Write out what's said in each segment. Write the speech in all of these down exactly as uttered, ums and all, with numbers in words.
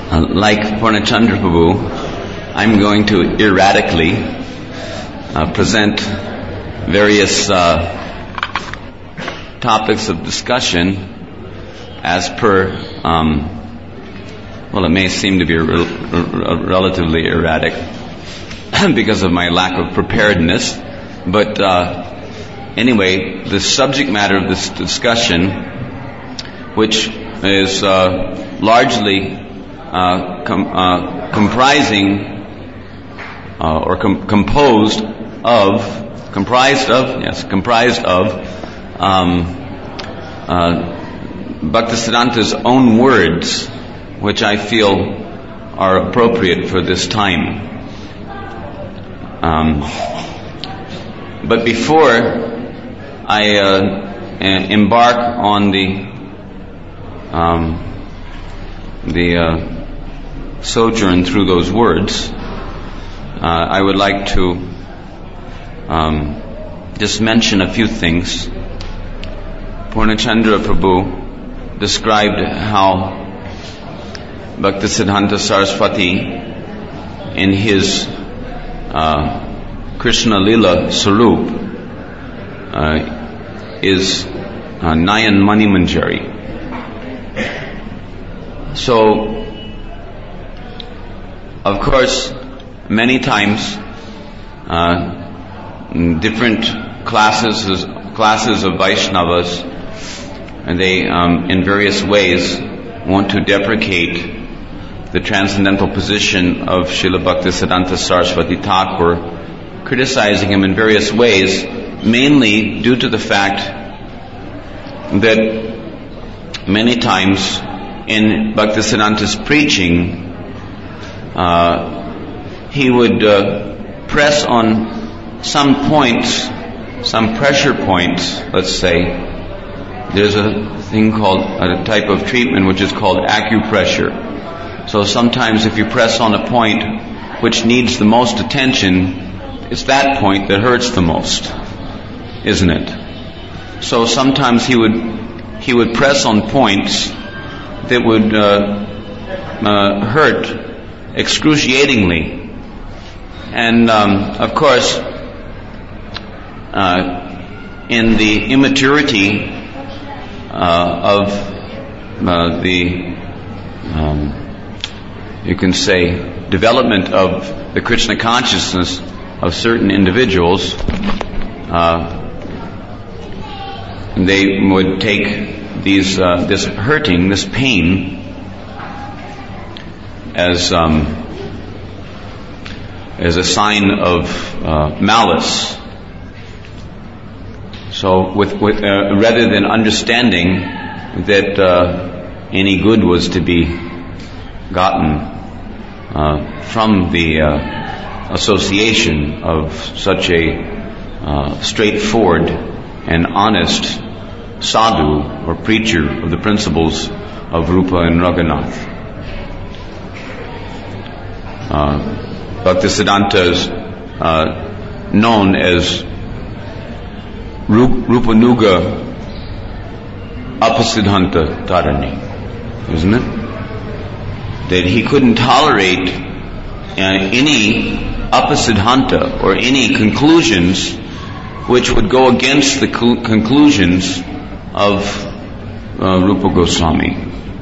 Uh, like Purnachandra Prabhu, I'm going to erratically uh, present various uh, topics of discussion as per, um, well, it may seem to be re- re- relatively erratic because of my lack of preparedness, but uh, anyway, the subject matter of this discussion, which is uh, largely Uh, com- uh, comprising uh, or com- composed of, comprised of, yes, comprised of um, uh, Bhaktisiddhanta's own words, which I feel are appropriate for this time. Um, but before I uh, embark on the um, the uh, sojourn through those words, uh, I would like to um, just mention a few things. Purnachandra Prabhu described how Bhaktisiddhanta Saraswati in his uh, Krishna Lila Sarup uh, is uh, Nayan Mani Manjari. So, of course, many times, uh, different classes classes of Vaishnavas, and they, um, in various ways, want to deprecate the transcendental position of Srila Bhaktisiddhanta Saraswati Thakur, criticizing him in various ways, mainly due to the fact that many times in Bhaktisiddhanta's preaching, uh, he would uh, press on some points, some pressure points, let's say. There's a thing called, a type of treatment which is called acupressure. So sometimes if you press on a point which needs the most attention, it's that point that hurts the most, isn't it? So sometimes he would, he would press on points that would uh, uh, hurt excruciatingly. And um, of course, uh, in the immaturity uh, of uh, the, um, you can say, development of the Krishna consciousness of certain individuals, uh, they would take these uh, this hurting, this pain, as um, as a sign of uh, malice. So, with, with uh, rather than understanding that uh, any good was to be gotten uh, from the uh, association of such a uh, straightforward and honest sadhu or preacher of the principles of Rupa and Raghunath. Uh, Bhaktisiddhanta is uh, known as Rupanuga Apasiddhanta Tarani, isn't it? That he couldn't tolerate uh, any Apasiddhanta or any conclusions which would go against the cl- conclusions of uh, Rupa Goswami.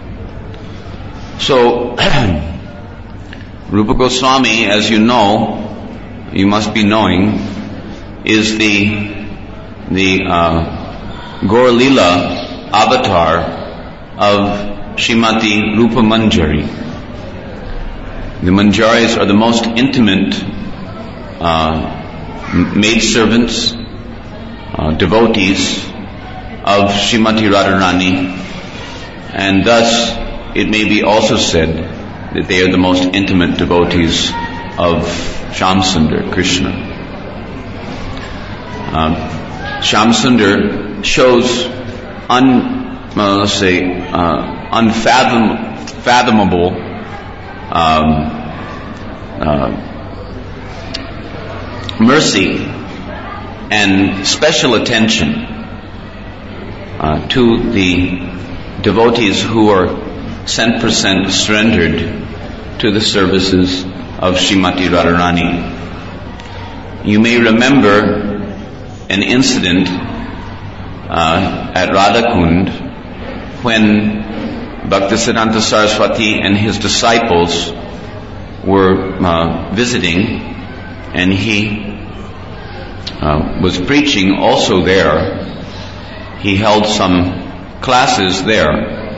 So, Rupa Goswami, as you know, you must be knowing, is the the uh, Gaur Lila avatar of Srimati Rupa Manjari. The Manjaris are the most intimate uh, maidservants, uh, devotees of Srimati Radharani, and thus it may be also said that they are the most intimate devotees of Shyamsundar, Krishna. Uh, Shyamsundar shows un, uh, let's say, uh, unfathomable um, uh, mercy and special attention uh, to the devotees who are cent percent surrendered to the services of Srimati Radharani. You may remember an incident uh, at Radhakund when Bhaktisiddhanta Saraswati and his disciples were uh, visiting, and he uh, was preaching also there. He held some classes there.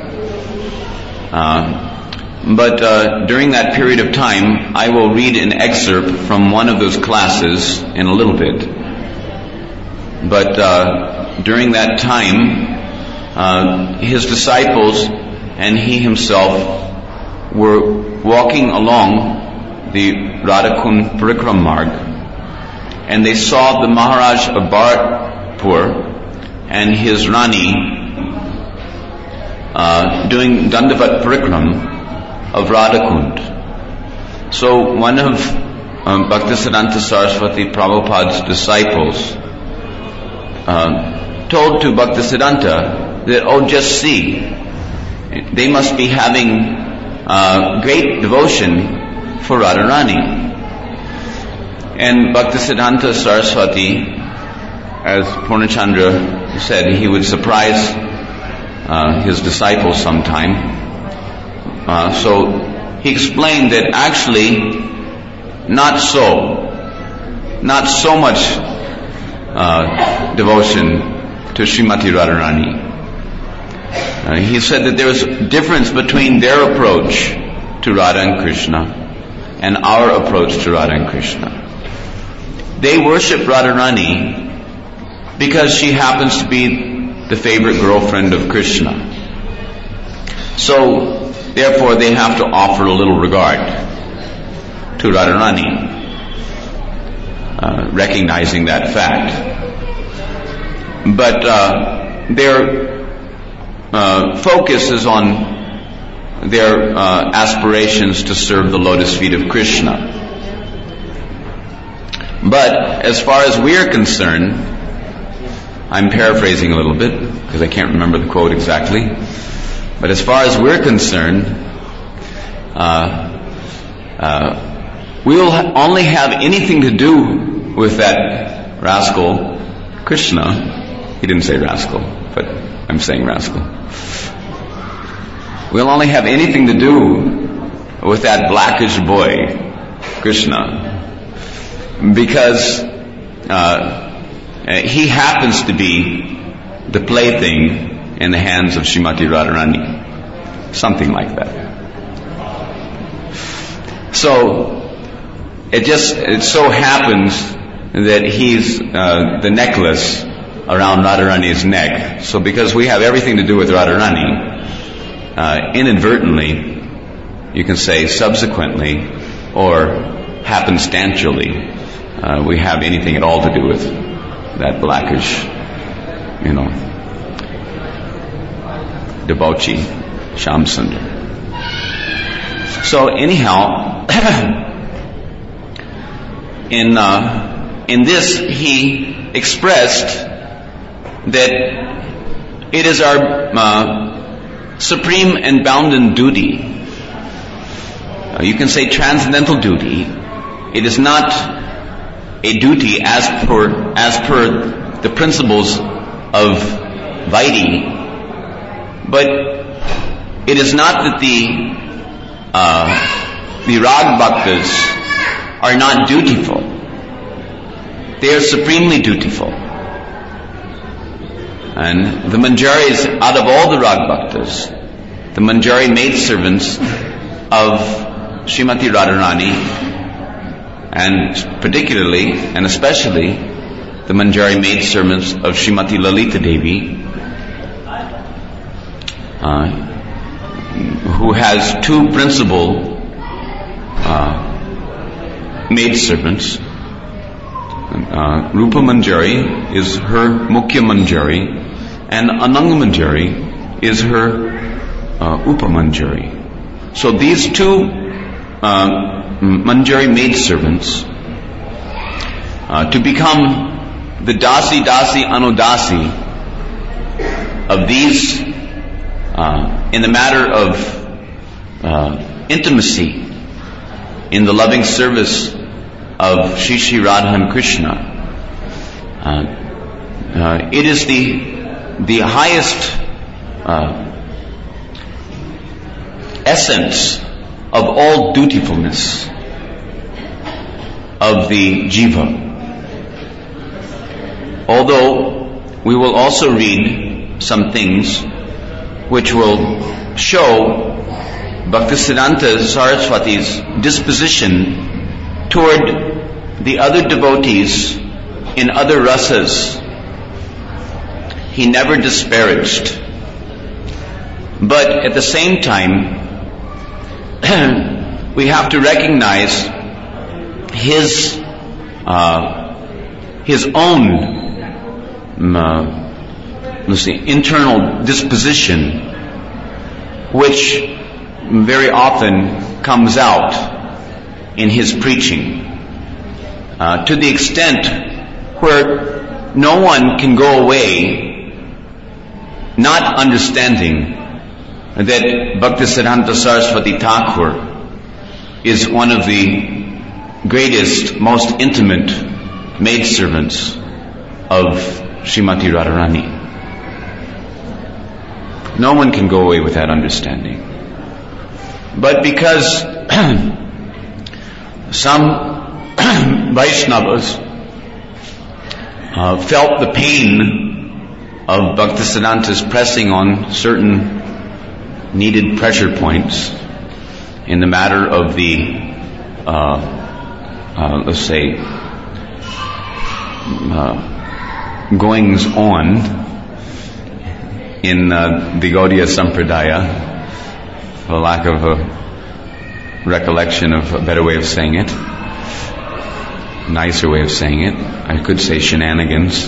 Uh, but uh, during that period of time, I will read an excerpt from one of those classes in a little bit. But uh, during that time, uh, his disciples and he himself were walking along the Radhakund Parikram Marg, and they saw the Maharaj of Bharatpur and his Rani uh, doing Dandavat Parikram of Radhakund. So one of um, Bhaktisiddhanta Saraswati Prabhupada's disciples uh, told to Bhaktisiddhanta that, oh, just see, they must be having uh, great devotion for Radharani. And Bhaktisiddhanta Saraswati, as Purnachandra said, he would surprise uh, his disciples sometime. Uh, so he explained that actually not so, not so much uh, devotion to Srimati Radharani. Uh, he said that there was a difference between their approach to Radha and Krishna and our approach to Radha and Krishna. They worship Radharani because she happens to be the favorite girlfriend of Krishna. So, therefore, they have to offer a little regard to Radharani, uh, recognizing that fact. But uh, their uh, focus is on their uh, aspirations to serve the lotus feet of Krishna. But as far as we're concerned, I'm paraphrasing a little bit because I can't remember the quote exactly, but as far as we're concerned, uh, uh, we will ha- only have anything to do with that rascal Krishna. He didn't say rascal, but I'm saying rascal. We'll only have anything to do with that blackish boy, Krishna, because uh, he happens to be the plaything in the hands of Srimati Radharani. Something like that. So, it just, it so happens that he's uh, the necklace around Radharani's neck. So because we have everything to do with Radharani, uh, inadvertently, you can say subsequently, or happenstantially, uh, we have anything at all to do with that blackish, you know, debauchee, Shyam Sundar. So anyhow, in uh, in this he expressed that it is our uh, supreme and bounden duty. Uh, you can say transcendental duty. It is not a duty as per as per the principles of Vaidhi, but it is not that the uh, the Rag Bhaktas are not dutiful. They are supremely dutiful. And the Manjaris, out of all the Rag Bhaktas, the Manjari maidservants of Srimati Radharani, and particularly and especially the Manjari maidservants of Srimati Lalita Devi, uh, who has two principal uh, maidservants. Uh, Rupa Manjari is her Mukhya Manjari, and Ananga Manjari is her uh, Upa Manjari. So these two uh, Manjari maidservants, uh, to become the Dasi Dasi Anudasi of these, uh, in the matter of uh, intimacy in the loving service of Shri Shri Radha and Krishna. Uh, uh, it is the the highest uh, essence of all dutifulness of the jiva. Although we will also read some things which will show Bhaktisiddhanta Saraswati's disposition toward the other devotees in other rasas. He never disparaged. But at the same time, we have to recognize his uh, his own uh, let's see, internal disposition, which very often comes out in his preaching, uh, to the extent where no one can go away not understanding that Bhaktisiddhanta Saraswati Thakur is one of the greatest, most intimate maidservants of Srimati Radharani. No one can go away with that understanding. But because some Vaishnavas uh, felt the pain of Bhaktisiddhanta's pressing on certain needed pressure points in the matter of the, uh, uh, let's say, uh, goings on in uh, the Gaudiya Sampradaya, for lack of a recollection of a better way of saying it, nicer way of saying it, I could say shenanigans.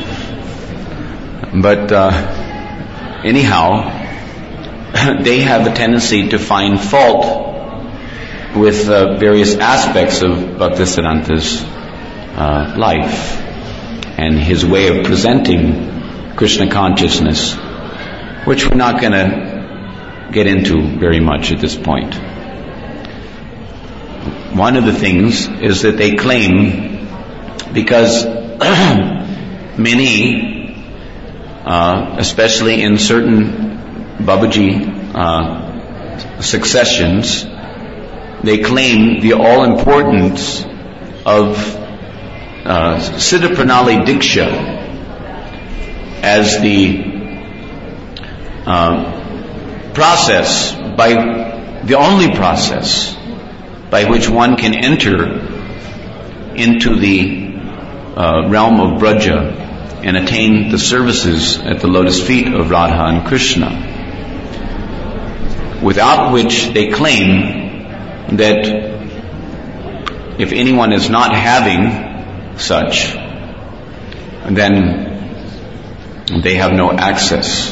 But uh, anyhow, they have a tendency to find fault with uh, various aspects of Bhaktisiddhanta's uh, life and his way of presenting Krishna consciousness, which we're not going to get into very much at this point. One of the things is that they claim, because many, uh, especially in certain Babaji uh, successions, they claim the all-importance of uh, Siddha Pranali Diksha as the uh, process, by the only process by which one can enter into the uh, realm of Braja and attain the services at the lotus feet of Radha and Krishna, without which they claim that if anyone is not having such, then they have no access.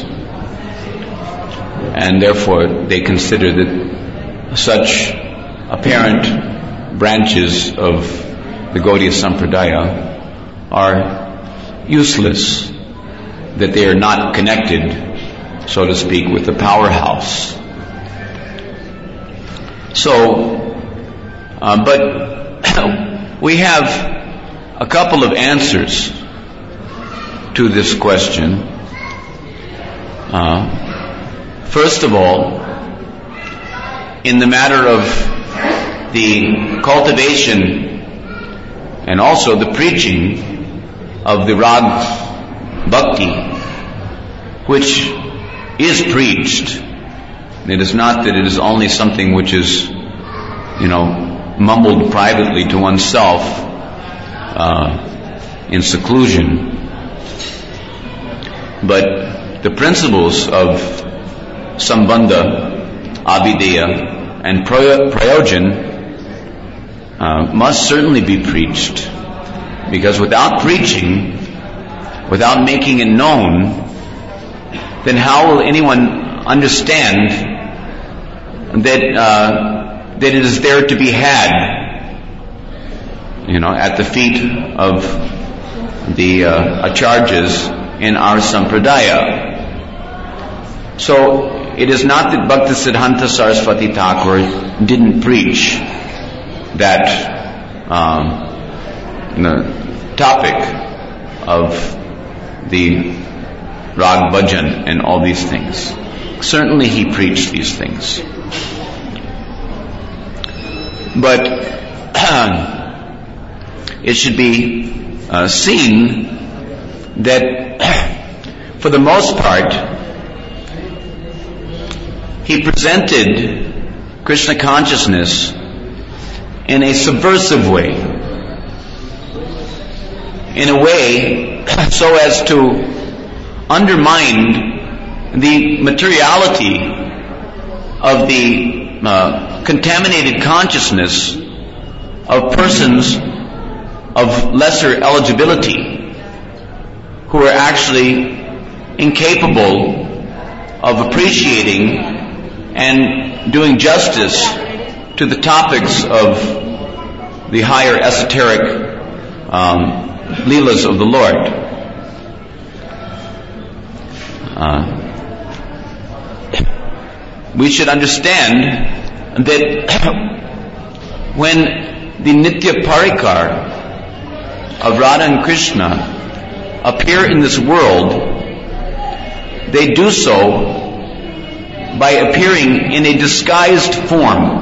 And therefore they consider that such apparent branches of the Gaudiya Sampradaya are useless, that they are not connected, so to speak, with the powerhouse. So, uh, but we have a couple of answers to this question. Uh, first of all, in the matter of the cultivation and also the preaching of the Rag Bhakti, which is preached. It is not that it is only something which is, you know, mumbled privately to oneself uh, in seclusion. But the principles of Sambandha, Abhideya, and Prayojan uh, must certainly be preached. Because without preaching, without making it known, then how will anyone understand that uh, that it is there to be had, you know, at the feet of the uh, acharyas in our sampradaya? So it is not that Bhaktisiddhanta Saraswati Thakur didn't preach. that um, the topic of the Rag Bhajan and all these things. Certainly he preached these things. But it should be uh, seen that for the most part he presented Krishna consciousness in a subversive way, in a way so as to undermine the materiality of the uh, contaminated consciousness of persons of lesser eligibility who are actually incapable of appreciating and doing justice to the topics of the higher esoteric um, leelas of the Lord. Uh, we should understand that when the Nitya Parikar of Radha and Krishna appear in this world, they do so by appearing in a disguised form.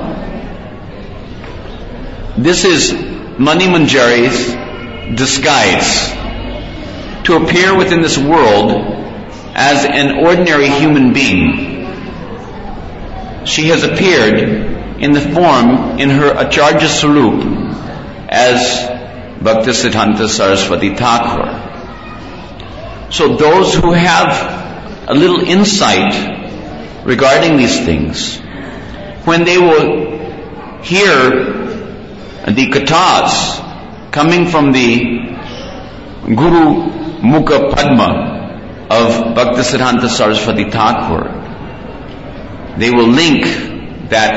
This is Mani Manjari's disguise, to appear within this world as an ordinary human being. She has appeared in the form in her Acharya Swarup as Bhaktisiddhanta Saraswati Thakur. So those who have a little insight regarding these things, when they will hear the kathas coming from the Guru Mukha Padma of Bhaktisiddhanta Saraswati Thakur, they will link that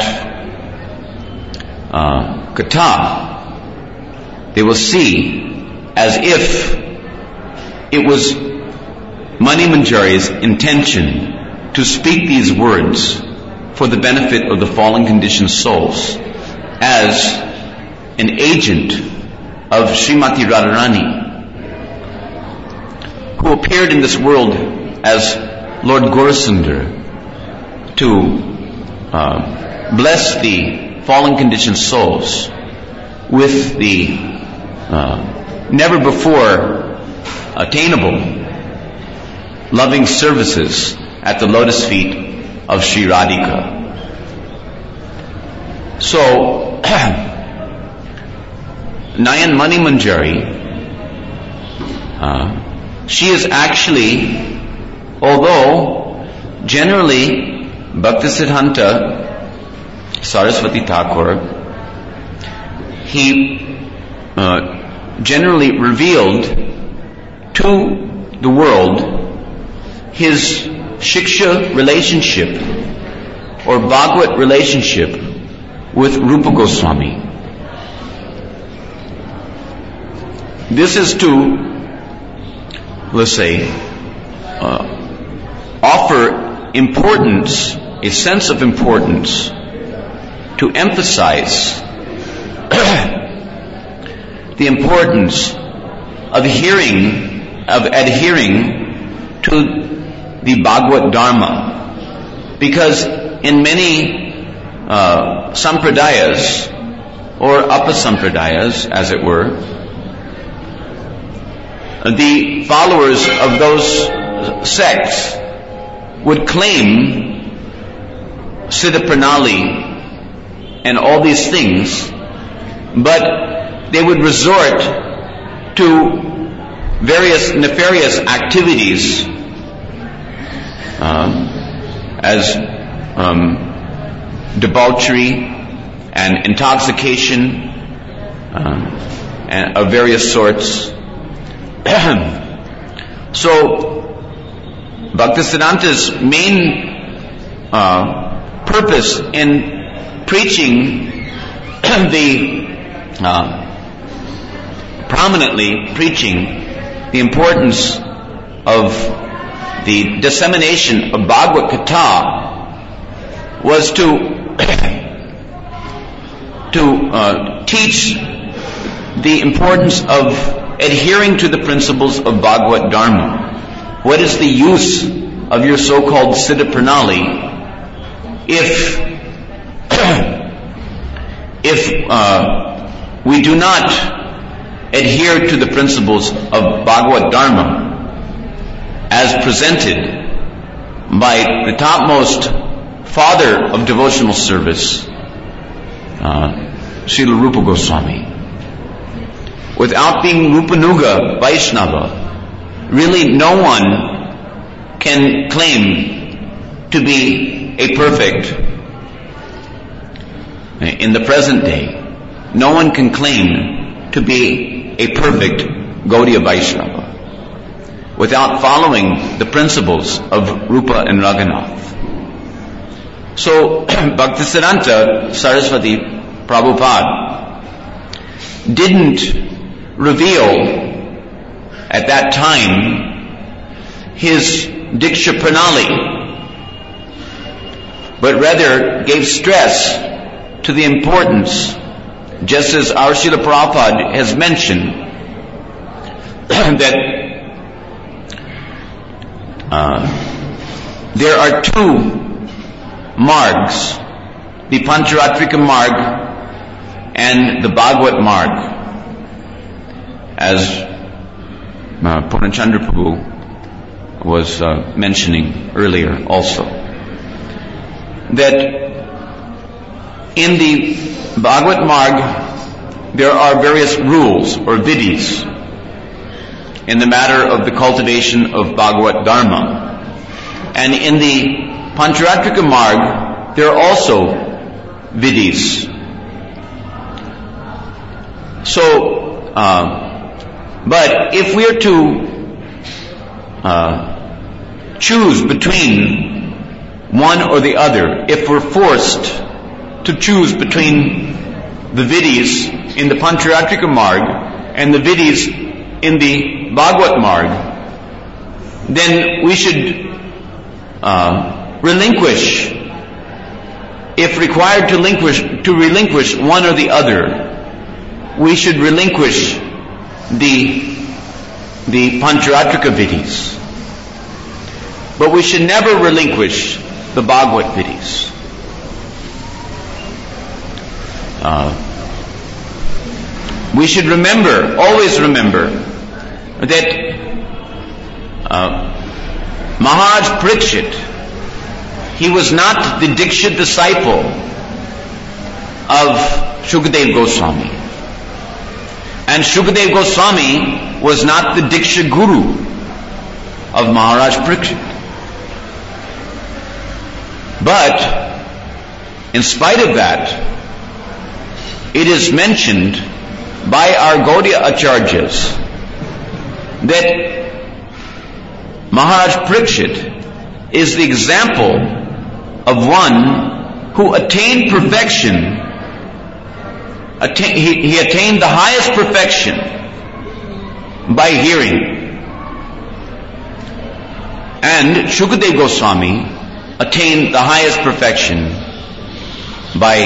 uh, katha, they will see as if it was Mani Manjari's intention to speak these words for the benefit of the fallen conditioned souls as an agent of Srimati Radharani, who appeared in this world as Lord Gaurasundar to uh, bless the fallen conditioned souls with the uh, never before attainable loving services at the lotus feet of Sri Radhika. So Nayan Mani Manjari, uh, she is actually, although generally Bhaktisiddhanta Saraswati Thakur, he uh, generally revealed to the world his Shiksha relationship or Bhagavad relationship with Rupa Goswami. This is to, let's say, uh, offer importance, a sense of importance, to emphasize the importance of hearing, of adhering to the Bhagavad Dharma. Because in many uh, sampradayas, or apasampradayas, as it were, the followers of those sects would claim Siddha Pranali and all these things, but they would resort to various nefarious activities um, as um, debauchery and intoxication um, and of various sorts. So Bhaktisiddhanta's main uh, purpose in preaching the uh, prominently preaching the importance of the dissemination of Bhagavad Gita was to to uh, teach the importance of adhering to the principles of Bhagavad Dharma. What is the use of your so-called Siddha Pranali if if uh, we do not adhere to the principles of Bhagavad Dharma as presented by the topmost father of devotional service, uh, Srila Rupa Goswami? Without being Rupanuga Vaishnava, really no one can claim to be a perfect, in the present day, no one can claim to be a perfect Gaudiya Vaishnava without following the principles of Rupa and Raghunath. So, Bhaktisiddhanta Saraswati Prabhupada didn't reveal at that time his Diksha Pranali, but rather gave stress to the importance, just as our Srila Prabhupada has mentioned, that uh, there are two margs, the Pancharatrika Marg and the Bhagavad Marg, as uh, Purnachandra Prabhu was uh, mentioning earlier also, that in the Bhagavad Marg there are various rules or vidhis in the matter of the cultivation of Bhagavad Dharma, and in the Pancharatrika Marg there are also vidhis. So, uh, but if we are to uh, choose between one or the other, if we're forced to choose between the vidhis in the Pancharatrika Marg and the vidhis in the Bhagavad Marg, then we should uh, relinquish, if required to relinquish, to relinquish one or the other, we should relinquish the the Pancharatrika vidhis. But we should never relinquish the Bhagavad vidhis. Uh, we should remember, always remember, that uh, Maharaj Parikshit, he was not the Diksha disciple of Shukadev Goswami. And Shukadev Goswami was not the Diksha Guru of Maharaj Parikshit. But, in spite of that, it is mentioned by our Gaudiya Acharyas that Maharaj Parikshit is the example of one who attained perfection. Attain, he, he attained the highest perfection by hearing. And Shukadev Goswami attained the highest perfection by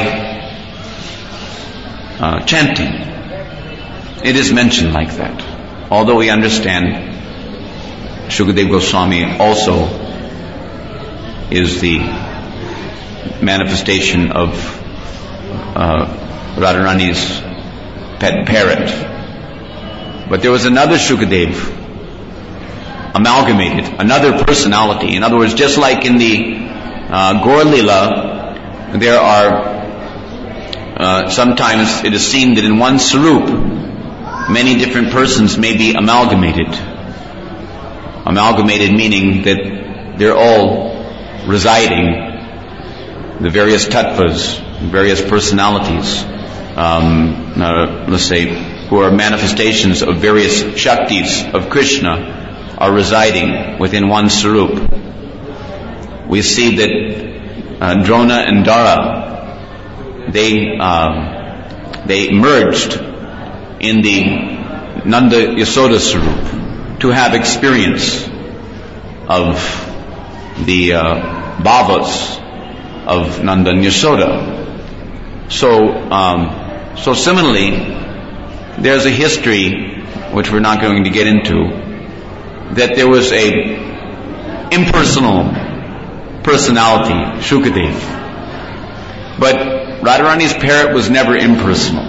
uh, chanting. It is mentioned like that. Although we understand Shukadev Goswami also is the manifestation of uh, Radharani's pet parrot. But there was another Shukadev, amalgamated, another personality. In other words, just like in the uh, Gaur Lila, there are, uh, sometimes it is seen that in one Sarup, many different persons may be amalgamated. Amalgamated meaning that they're all residing, the various tattvas, various personalities, um, uh, let's say, who are manifestations of various Shaktis of Krishna, are residing within one Sarup. We see that uh, Drona and Dara, they uh, they merged in the Nanda Yasoda Sarup to have experience of the uh, bhavas of Nanda and Yasoda. So um, So similarly, there's a history, which we're not going to get into, that there was a impersonal personality, Shukadev. But Radharani's parrot was never impersonal.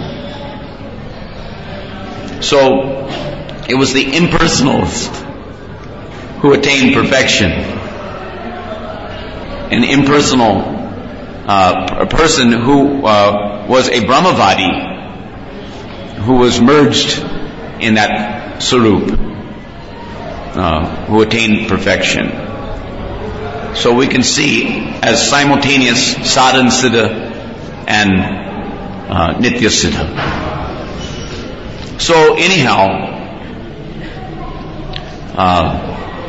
So it was the impersonalist who attained perfection. An impersonal uh, a person who uh, was a Brahmavadi, who was merged in that Sarup, uh, who attained perfection. So we can see as simultaneous Sadhan Siddha and uh, Nitya Siddha. So anyhow, uh,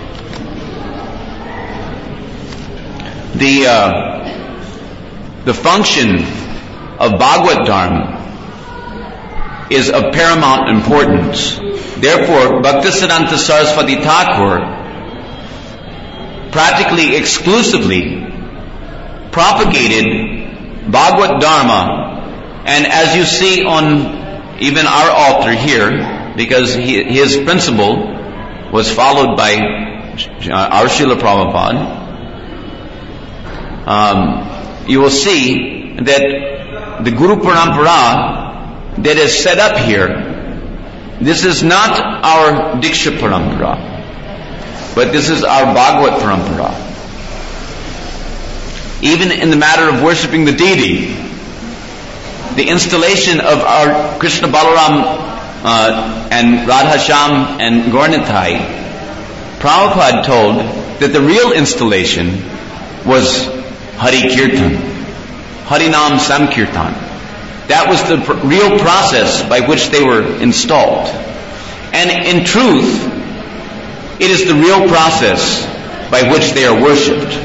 the uh, the function of Bhagavad Dharma is of paramount importance. Therefore, Bhaktisiddhanta Saraswati Thakur practically exclusively propagated Bhagavad Dharma, and as you see on even our altar here, because he, his principle was followed by our Srila Prabhupada, um, you will see that the Guru Parampara that is set up here, this is not our Diksha Parampara, but this is our Bhagavad Parampara. Even in the matter of worshipping the deity, the installation of our Krishna Balaram uh, and Radha Shyam and Gaurnitai, Prabhupada told that the real installation was Hari Kirtan, Harinam Samkirtan. That was the pr- real process by which they were installed. And in truth, it is the real process by which they are worshipped.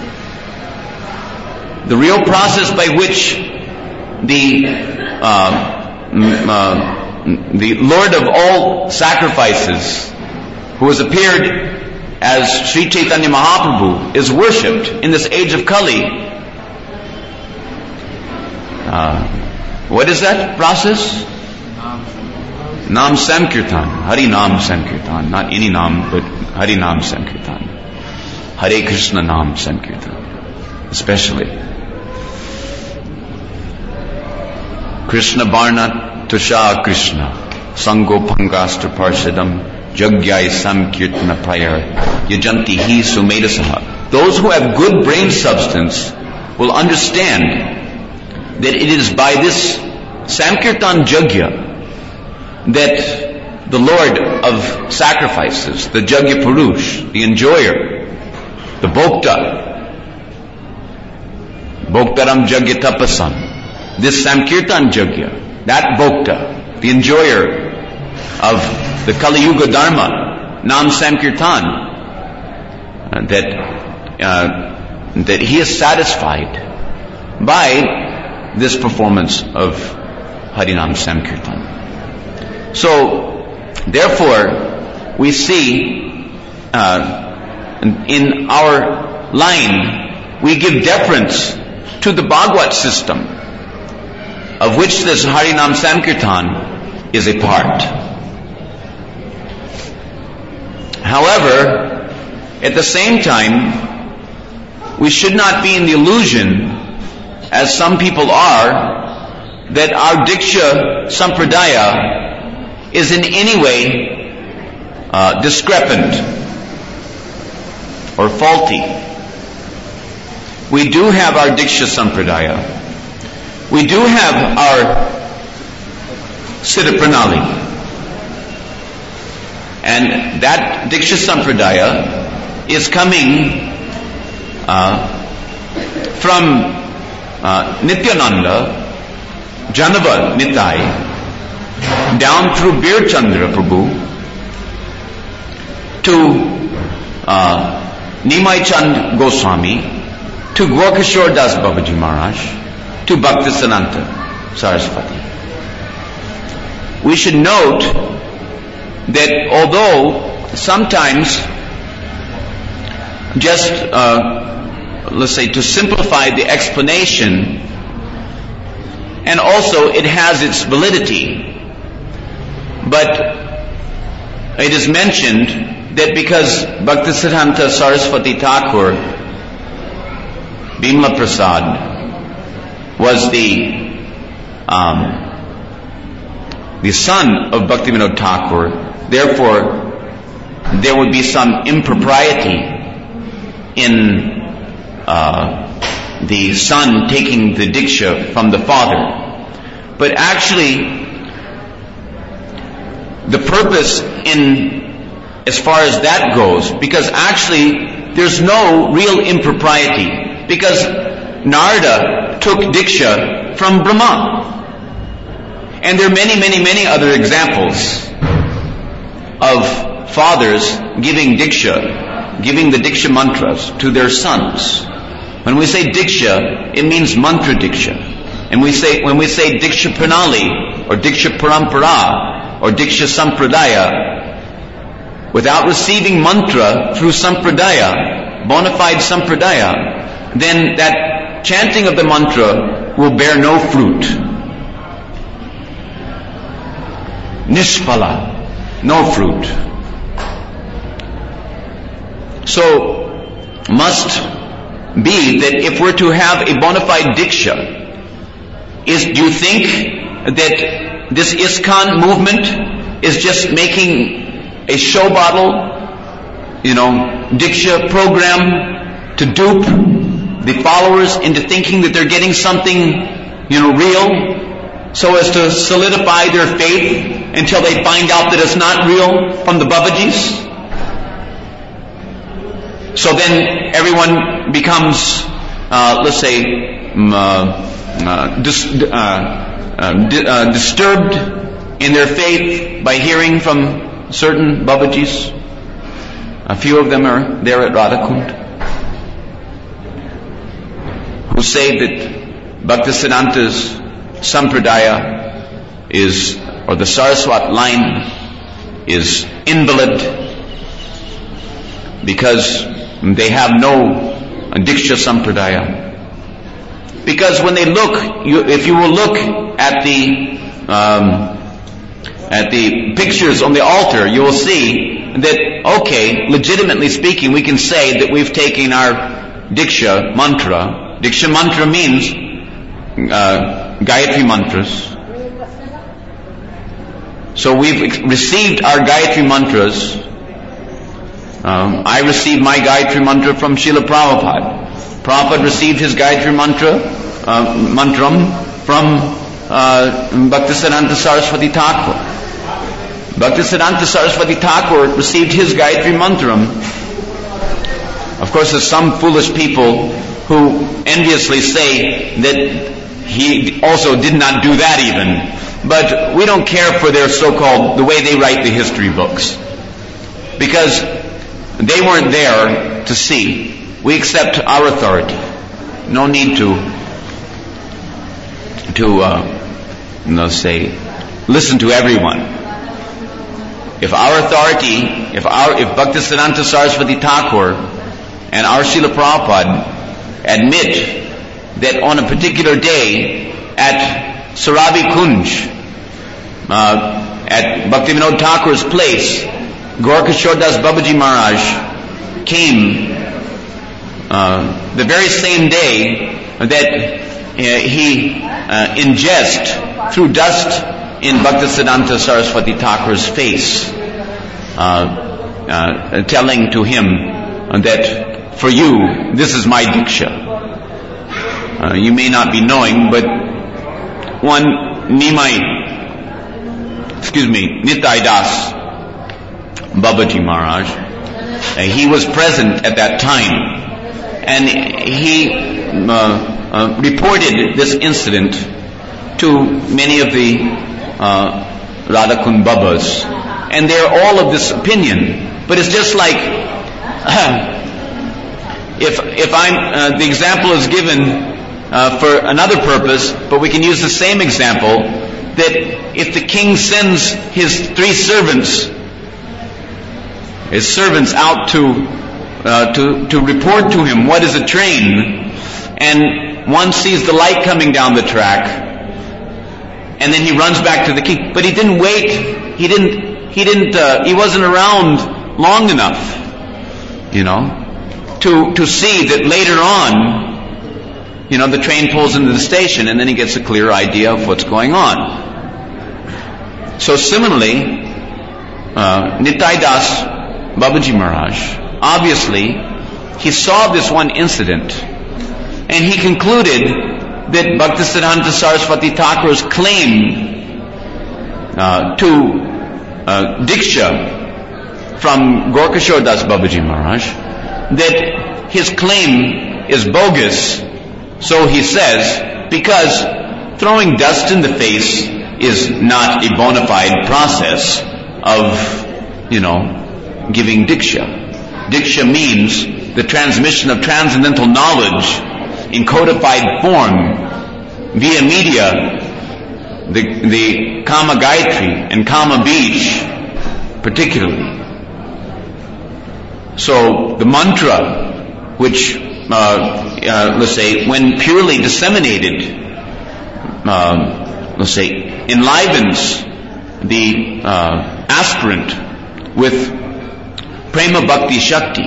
The real process by which the uh, uh, the Lord of all sacrifices, who has appeared as Sri Chaitanya Mahaprabhu, is worshipped in this age of Kali. Uh, what is that process? Nam Sankirtan, Hari Nam Sankirtan, not any Nam, but Hari Nam Sankirtan, Hare Krishna Nam Sankirtan, especially. Krishna Barna Tusha Krishna Sango Pangastra Parshadam Jagyai Samkirtana Prayar Yajanti Hi Sumedasaha. Those who have good brain substance will understand that it is by this Samkirtan Jagya that the Lord of sacrifices, the Jagya Purush, the enjoyer, the Bhokta, Bhoktaram Jagya Tapasam, this Samkirtan Jagya, that Bhokta, the enjoyer of the Kali Yuga Dharma, Nam Samkirtan, uh, that uh, that he is satisfied by this performance of Harinam Samkirtan. So, therefore, we see uh, in our line, we give deference to the Bhagavad system, of which this Harinam Samkirtan is a part. However, at the same time, we should not be in the illusion, as some people are, that our Diksha Sampradaya is in any way uh, discrepant or faulty. We do have our Diksha Sampradaya. We do have our Siddha Pranali. And that Diksha Sampradaya is coming uh, from uh, Nityananda, Janava Nitai, down through Bir Chandra Prabhu to uh, Nimai Chand Goswami, to Gwarakishore Das Babaji Maharaj, to Bhaktisiddhanta Saraswati. We should note that although sometimes, just uh, let's say to simplify the explanation, and also it has its validity. But it is mentioned that because Bhaktisiddhanta Saraswati Thakur, Bimla Prasad, was the um, the son of Bhaktivinoda Thakur, therefore there would be some impropriety in uh, the son taking the Diksha from the father. But actually, the purpose in, as far as that goes, because actually there's no real impropriety, because Narada took Diksha from Brahma. And there are many, many, many other examples of fathers giving Diksha, giving the Diksha mantras to their sons. When we say Diksha, it means mantra Diksha. And we say, when we say Diksha Pranali, or Diksha Parampara, or Diksha Sampradaya, without receiving mantra through Sampradaya, bona fide Sampradaya, then that chanting of the mantra will bear no fruit. Nishpala, no fruit. So, must be that if we're to have a bona fide Diksha, is, do you think that this ISKCON movement is just making a show bottle, you know, Diksha program to dupe the followers into thinking that they're getting something, you know, real, so as to solidify their faith until they find out that it's not real from the Babajis? So then everyone becomes, uh, let's say, um, uh, uh, dis- uh, uh, di- uh, disturbed in their faith by hearing from certain Babajis. A few of them are there at Radhakund, who say that Bhaktisiddhanta's Sampradaya is, or the Saraswat line is invalid because they have no Diksha Sampradaya. Because when they look, you, if you will look at the um, at the pictures on the altar, you will see that, okay, legitimately speaking, we can say that we've taken our Diksha mantra. Diksha mantra means uh, Gayatri mantras. So we've received our Gayatri mantras. Um, I received my Gayatri mantra from Srila Prabhupada. Prabhupada received his Gayatri mantra, uh, mantram from uh, Bhaktisiddhanta Saraswati Thakur. Bhaktisiddhanta Saraswati Thakur received his Gayatri mantram. Of course, there's some foolish people who enviously say that he also did not do that even. But we don't care for their so-called, the way they write the history books. Because they weren't there to see. We accept our authority. No need to, to, uh, you know, say, listen to everyone. If our authority, if our, if Bhaktisiddhanta Saraswati Thakur and our Srila Prabhupada admit that on a particular day at Sarabi Kunj, uh, at Bhaktivinoda Thakur's place, Gaurkishore Das Babaji Maharaj came uh, the very same day that uh, he uh, ingest threw dust in Bhaktisiddhanta Saraswati Thakur's face, uh, uh, telling to him that for you, this is my Diksha. Uh, you may not be knowing, but one Nimai, excuse me, Nitai Das Babaji Maharaj, uh, he was present at that time, and he uh, uh, reported this incident to many of the uh, Radhakund Babas, and they're all of this opinion. But it's just like uh, if if I'm uh, the example is given uh, for another purpose, but we can use the same example, that if the king sends his three servants his servants out to uh, to to report to him what is a train, and one sees the light coming down the track, and then he runs back to the king. But he didn't wait. He didn't. He didn't. Uh, he wasn't around long enough, you know, to to see that later on, you know, the train pulls into the station, and then he gets a clear idea of what's going on. So similarly, uh, Nitai Das Babaji Maharaj, obviously, he saw this one incident, and he concluded that Bhaktisiddhanta Saraswati Thakur's claim uh, to uh, Diksha from Gorkashore Das Babaji Maharaj, that his claim is bogus, so he says, because throwing dust in the face is not a bona fide process of, you know, giving Diksha. Diksha means the transmission of transcendental knowledge in codified form via media, the, the Kama Gayatri and Kama Bij particularly. So the mantra, which, uh, uh, let's say, when purely disseminated, uh, let's say, enlivens the uh, aspirant with Prema Bhakti Shakti.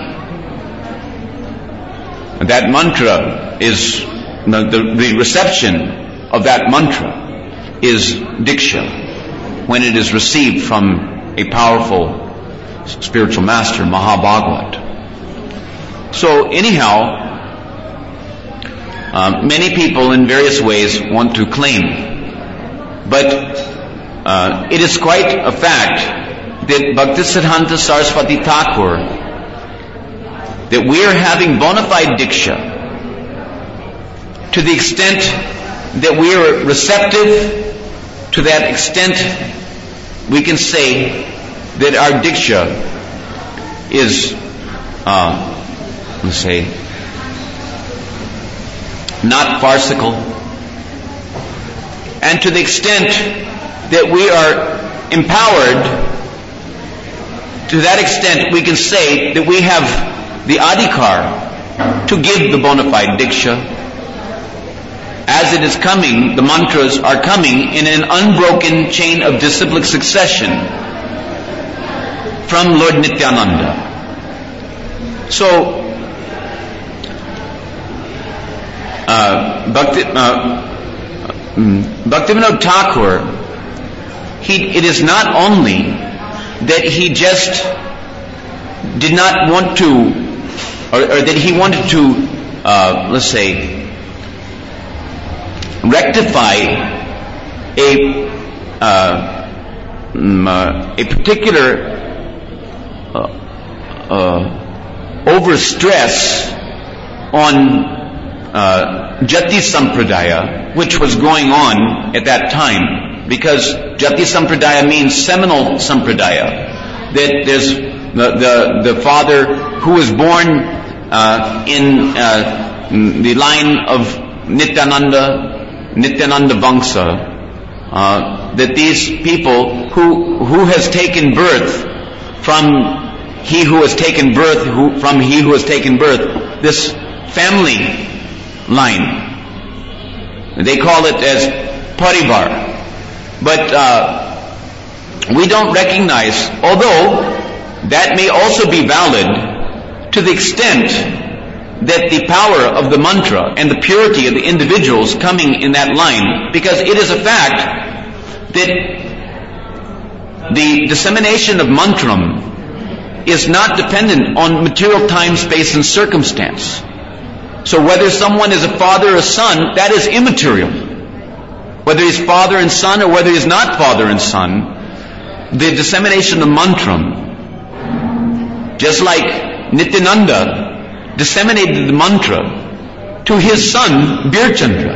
That mantra is, the, the reception of that mantra is Diksha, when it is received from a powerful spiritual master, Mahabhagavat. So anyhow, uh, many people in various ways want to claim, but uh, it is quite a fact that Bhaktisiddhanta Saraswati Thakur, that we are having bona fide Diksha to the extent that we are receptive. To that extent, we can say that our Diksha is, uh, let's say, not farcical. And to the extent that we are empowered, to that extent we can say that we have the adhikar to give the bona fide Diksha. As it is coming, the mantras are coming in an unbroken chain of disciplic succession from Lord Nityananda. So, uh, Bhakti, uh, Bhaktivinoda Thakur, he, it is not only that he just did not want to, or, or that he wanted to, uh, let's say, rectify a uh, uh, a particular uh, uh, overstress on uh, Jati Sampradaya, which was going on at that time, because Jati Sampradaya means seminal Sampradaya, that there's the the, the father who was born uh, in uh, the line of Nityananda, Nityananda Vangsa, uh, that these people who who has taken birth from he who has taken birth who from he who has taken birth, this family line, they call it as parivar. But uh, we don't recognize, although that may also be valid to the extent that the power of the mantra and the purity of the individuals coming in that line, because it is a fact that the dissemination of mantram is not dependent on material time, space, and circumstance. So whether someone is a father or son, that is immaterial. Whether he's father and son or whether he's not father and son, the dissemination of mantram, just like Nityananda disseminated the mantra to his son Birchandra,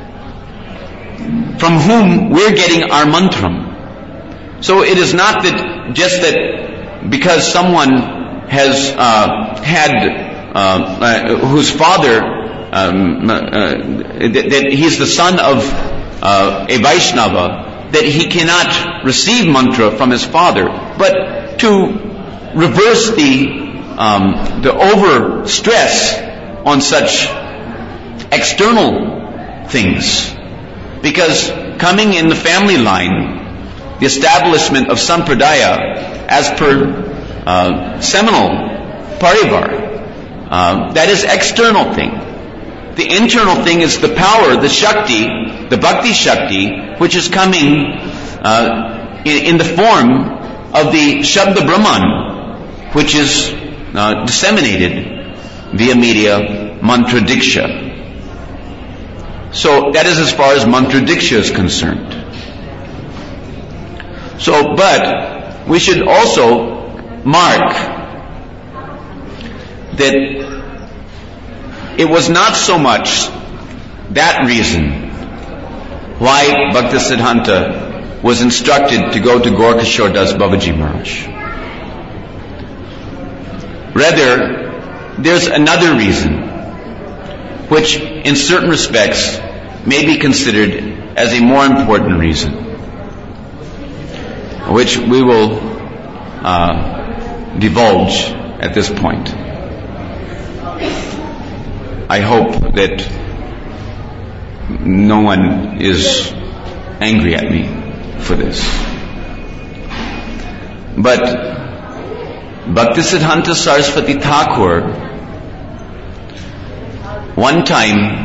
from whom we're getting our mantram. So it is not that just that because someone has uh, had uh, uh, whose father um, uh, that, that he's the son of uh, a Vaishnava, that he cannot receive mantra from his father, but to reverse the Um, the over stress on such external things, because coming in the family line, the establishment of Sampradaya as per uh, seminal parivar. Uh, that is external thing. The internal thing is the power, the Shakti, the Bhakti Shakti, which is coming uh, in, in the form of the Shabda Brahman, which is uh, disseminated via media Mantra Diksha. So that is as far as Mantra Diksha is concerned. So, but we should also mark that it was not so much that reason why Bhaktisiddhanta was instructed to go to Gorkashore Das Babaji Maharaj. Rather, there's another reason, which in certain respects may be considered as a more important reason, which we will uh, divulge at this point. I hope that no one is angry at me for this. But Bhaktisiddhanta Saraswati Thakur, one time,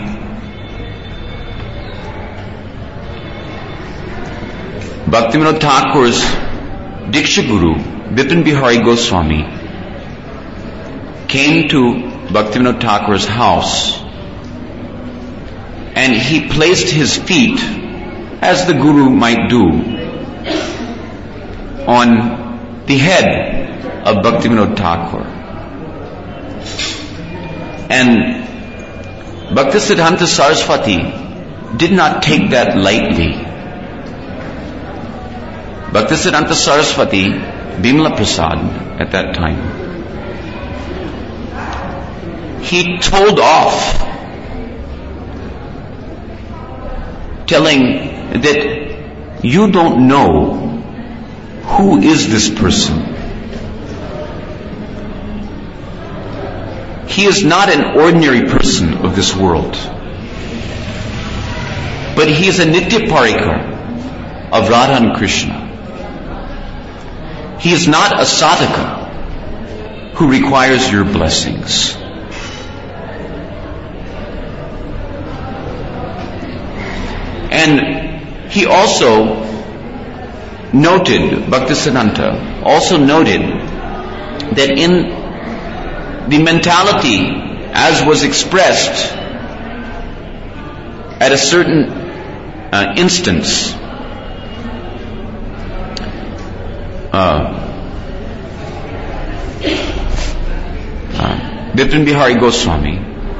Bhaktivinoda Thakur's Diksha Guru, Bipin Bihari Goswami, came to Bhaktivinoda Thakur's house, and he placed his feet, as the Guru might do, on the head of Bhaktivinoda Thakur. And Bhaktisiddhanta Saraswati did not take that lightly. Bhaktisiddhanta Saraswati, Bimala Prasad at that time, he told off, telling that you don't know who is this person. He is not an ordinary person of this world, but he is a Nitya Parikar of Radha and Krishna. He is not a sadhaka who requires your blessings. And he also noted, Bhaktisiddhanta also noted, that in the mentality as was expressed at a certain uh, instance, uh, uh, Bipin Bihari Goswami,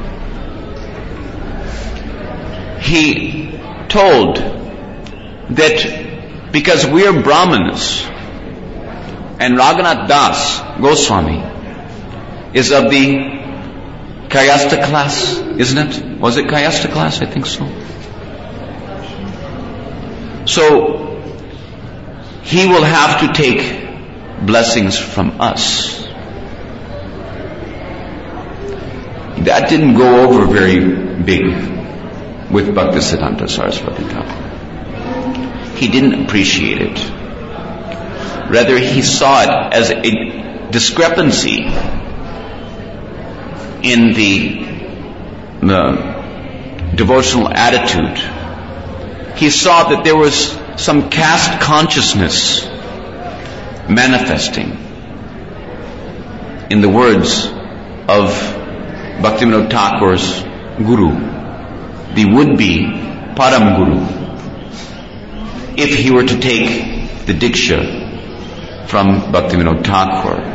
he told that because we are Brahmanas and Raghunath Das Goswami is of the Kayastha class, isn't it? Was it Kayastha class? I think so. So he will have to take blessings from us. That didn't go over very big with Bhaktisiddhanta Saraswati Thakur. He didn't appreciate it. Rather, he saw it as a discrepancy in the, the devotional attitude. He saw that there was some caste consciousness manifesting in the words of Bhaktivinoda Thakur's Guru, the would-be Param Guru, if he were to take the Diksha from Bhaktivinoda Thakur.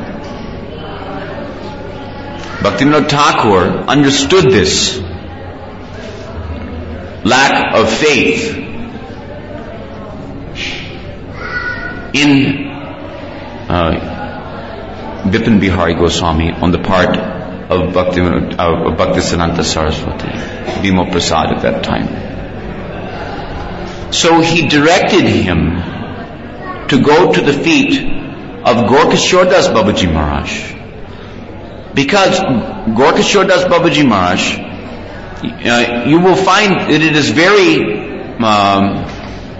Bhaktivinoda Thakur understood this lack of faith in uh, Bipin Bihari Goswami on the part of Bhaktivinoda, uh, of Bhaktisiddhanta Saraswati, Bimala Prasad at that time. So he directed him to go to the feet of Gorkashore Das Babaji Maharaj. Because Gorkashore Das Babaji Maharaj, uh, you will find that it is very um,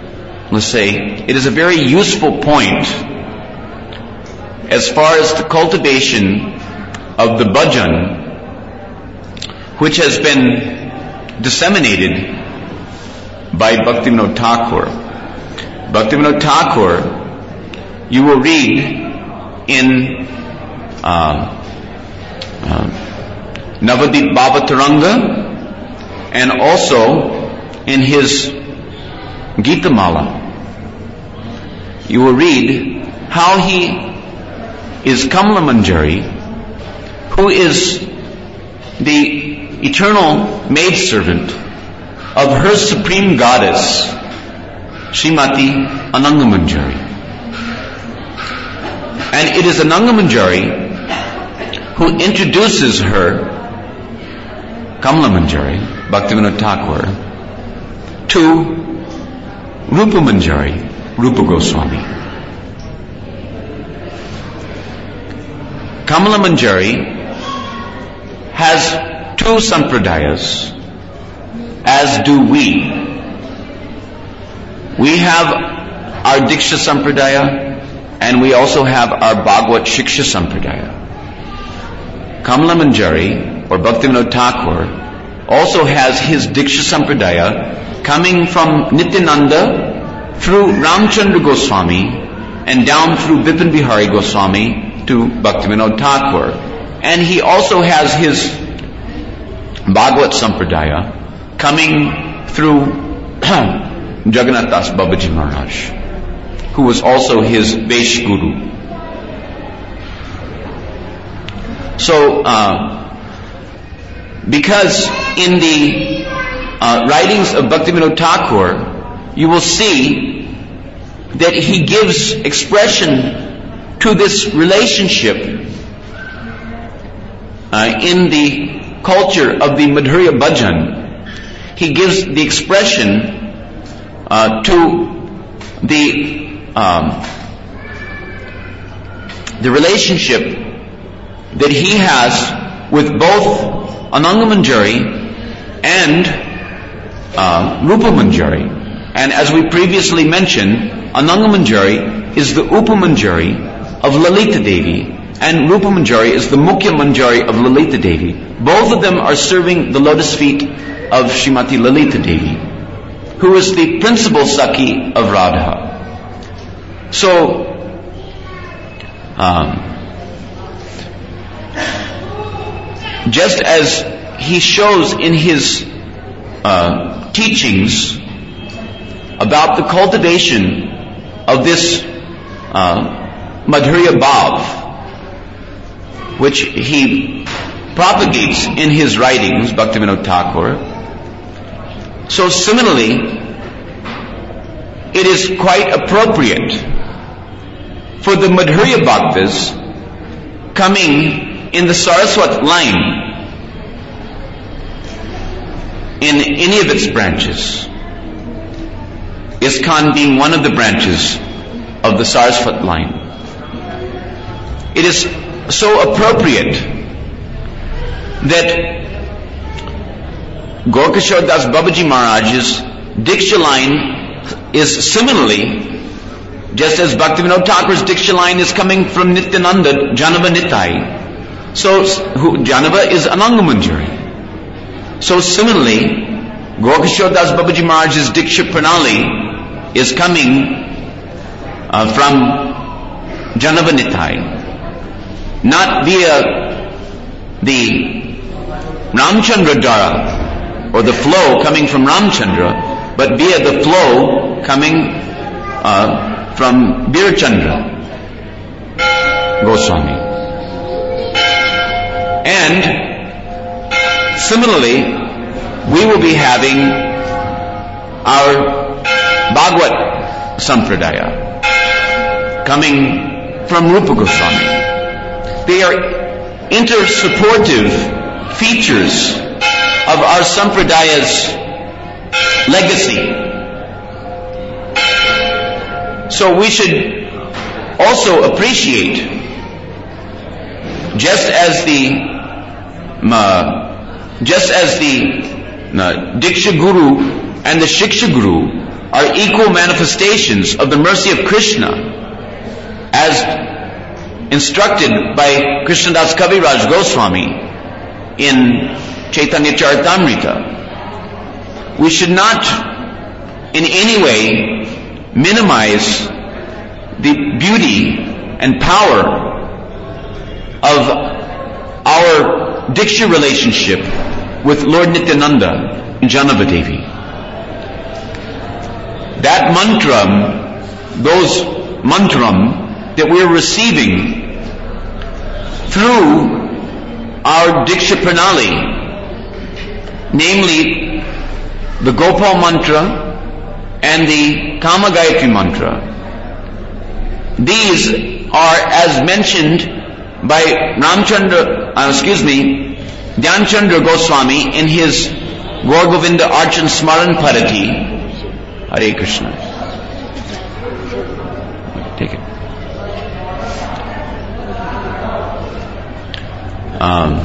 let's say, it is a very useful point as far as the cultivation of the bhajan, which has been disseminated by Bhaktivinoda Thakur. Bhaktivinoda Thakur, you will read in uh, uh, Navadip Bhavataranga and also in his Gitamala. You will read how he is Kamala Manjari, who is the eternal maidservant of her supreme goddess, Srimati Ananga Manjari. And it is Ananga Manjari who introduces her, Kamala Manjari, Bhaktivinoda Thakur, to Rupa Manjari, Rupa Goswami. Kamala Manjari has two sampradayas, as do we. We have our Diksha Sampradaya, and we also have our Bhagavad Shiksha Sampradaya. Kamala Manjari, or Bhaktivinoda Thakur, also has his Diksha Sampradaya coming from Nityananda through Ramchandra Goswami and down through Bipin Bihari Goswami to Bhaktivinoda Thakur. And he also has his Bhagavad Sampradaya coming through Jagannath Das Babaji Maharaj, who was also his Vaish Guru. So, uh, because in the uh, writings of Bhaktivinoda Thakur, you will see that he gives expression to this relationship uh, in the culture of the Madhurya Bhajan. He gives the expression uh, to the um, the relationship that he has with both Ananga Manjari and uh, Rupa Manjari. And as we previously mentioned, Ananga Manjari is the Upa Manjari of Lalita Devi, and Rupa Manjari is the Mukhya Manjari of Lalita Devi. Both of them are serving the lotus feet of Srimati Lalita Devi, who is the principal Sakhi of Radha. So, um, just as he shows in his uh, teachings about the cultivation of this uh, Madhurya Bhav, which he propagates in his writings, Bhaktivinoda Thakur, so similarly, it is quite appropriate for the Madhurya Bhaktas coming in the Saraswat line, in any of its branches, ISKCON being one of the branches of the Saraswat line, it is so appropriate that Gaurkishore Das Babaji Maharaj's Diksha line is similarly, just as Bhaktivinoda Thakur's Diksha line is coming from Nityananda, Janava Nitai. So, who, Janava is Ananga Manjari. So similarly, Gaurkishore Das Babaji Maharaj's Diksha Pranali is coming uh, from Janava Nitai. Not via the Ramchandra Dhara, or the flow coming from Ramchandra, but via the flow coming uh, from Birchandra Goswami. And similarly, we will be having our Bhagavad Sampradaya coming from Rupa Goswami. They are intersupportive features of our Sampradaya's legacy. So we should also appreciate, just as the uh, just as the uh, Diksha Guru and the Shiksha Guru are equal manifestations of the mercy of Krishna, as instructed by Krishnadas Kaviraj Goswami in Chaitanya Charitamrita. We should not in any way minimize the beauty and power of our Diksha relationship with Lord Nityananda and Janavadevi. That mantram, those mantram that we're receiving through our Diksha Pranali, namely the Gopal mantra and the Kama Gayatri mantra, these are, as mentioned by Ramchandra, uh, excuse me, Dhyanchandra Goswami in his Gaur Govinda Archan Smaran Parati. Hare Krishna. Take it. Um,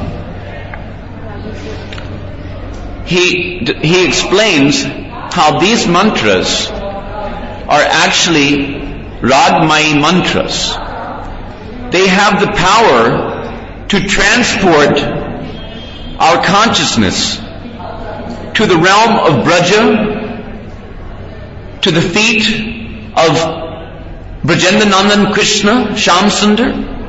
he he explains how these mantras are actually Ragmayi mantras. They have the power to transport our consciousness to the realm of Braja, to the feet of Brajendanandan Krishna, Shyam Sundar,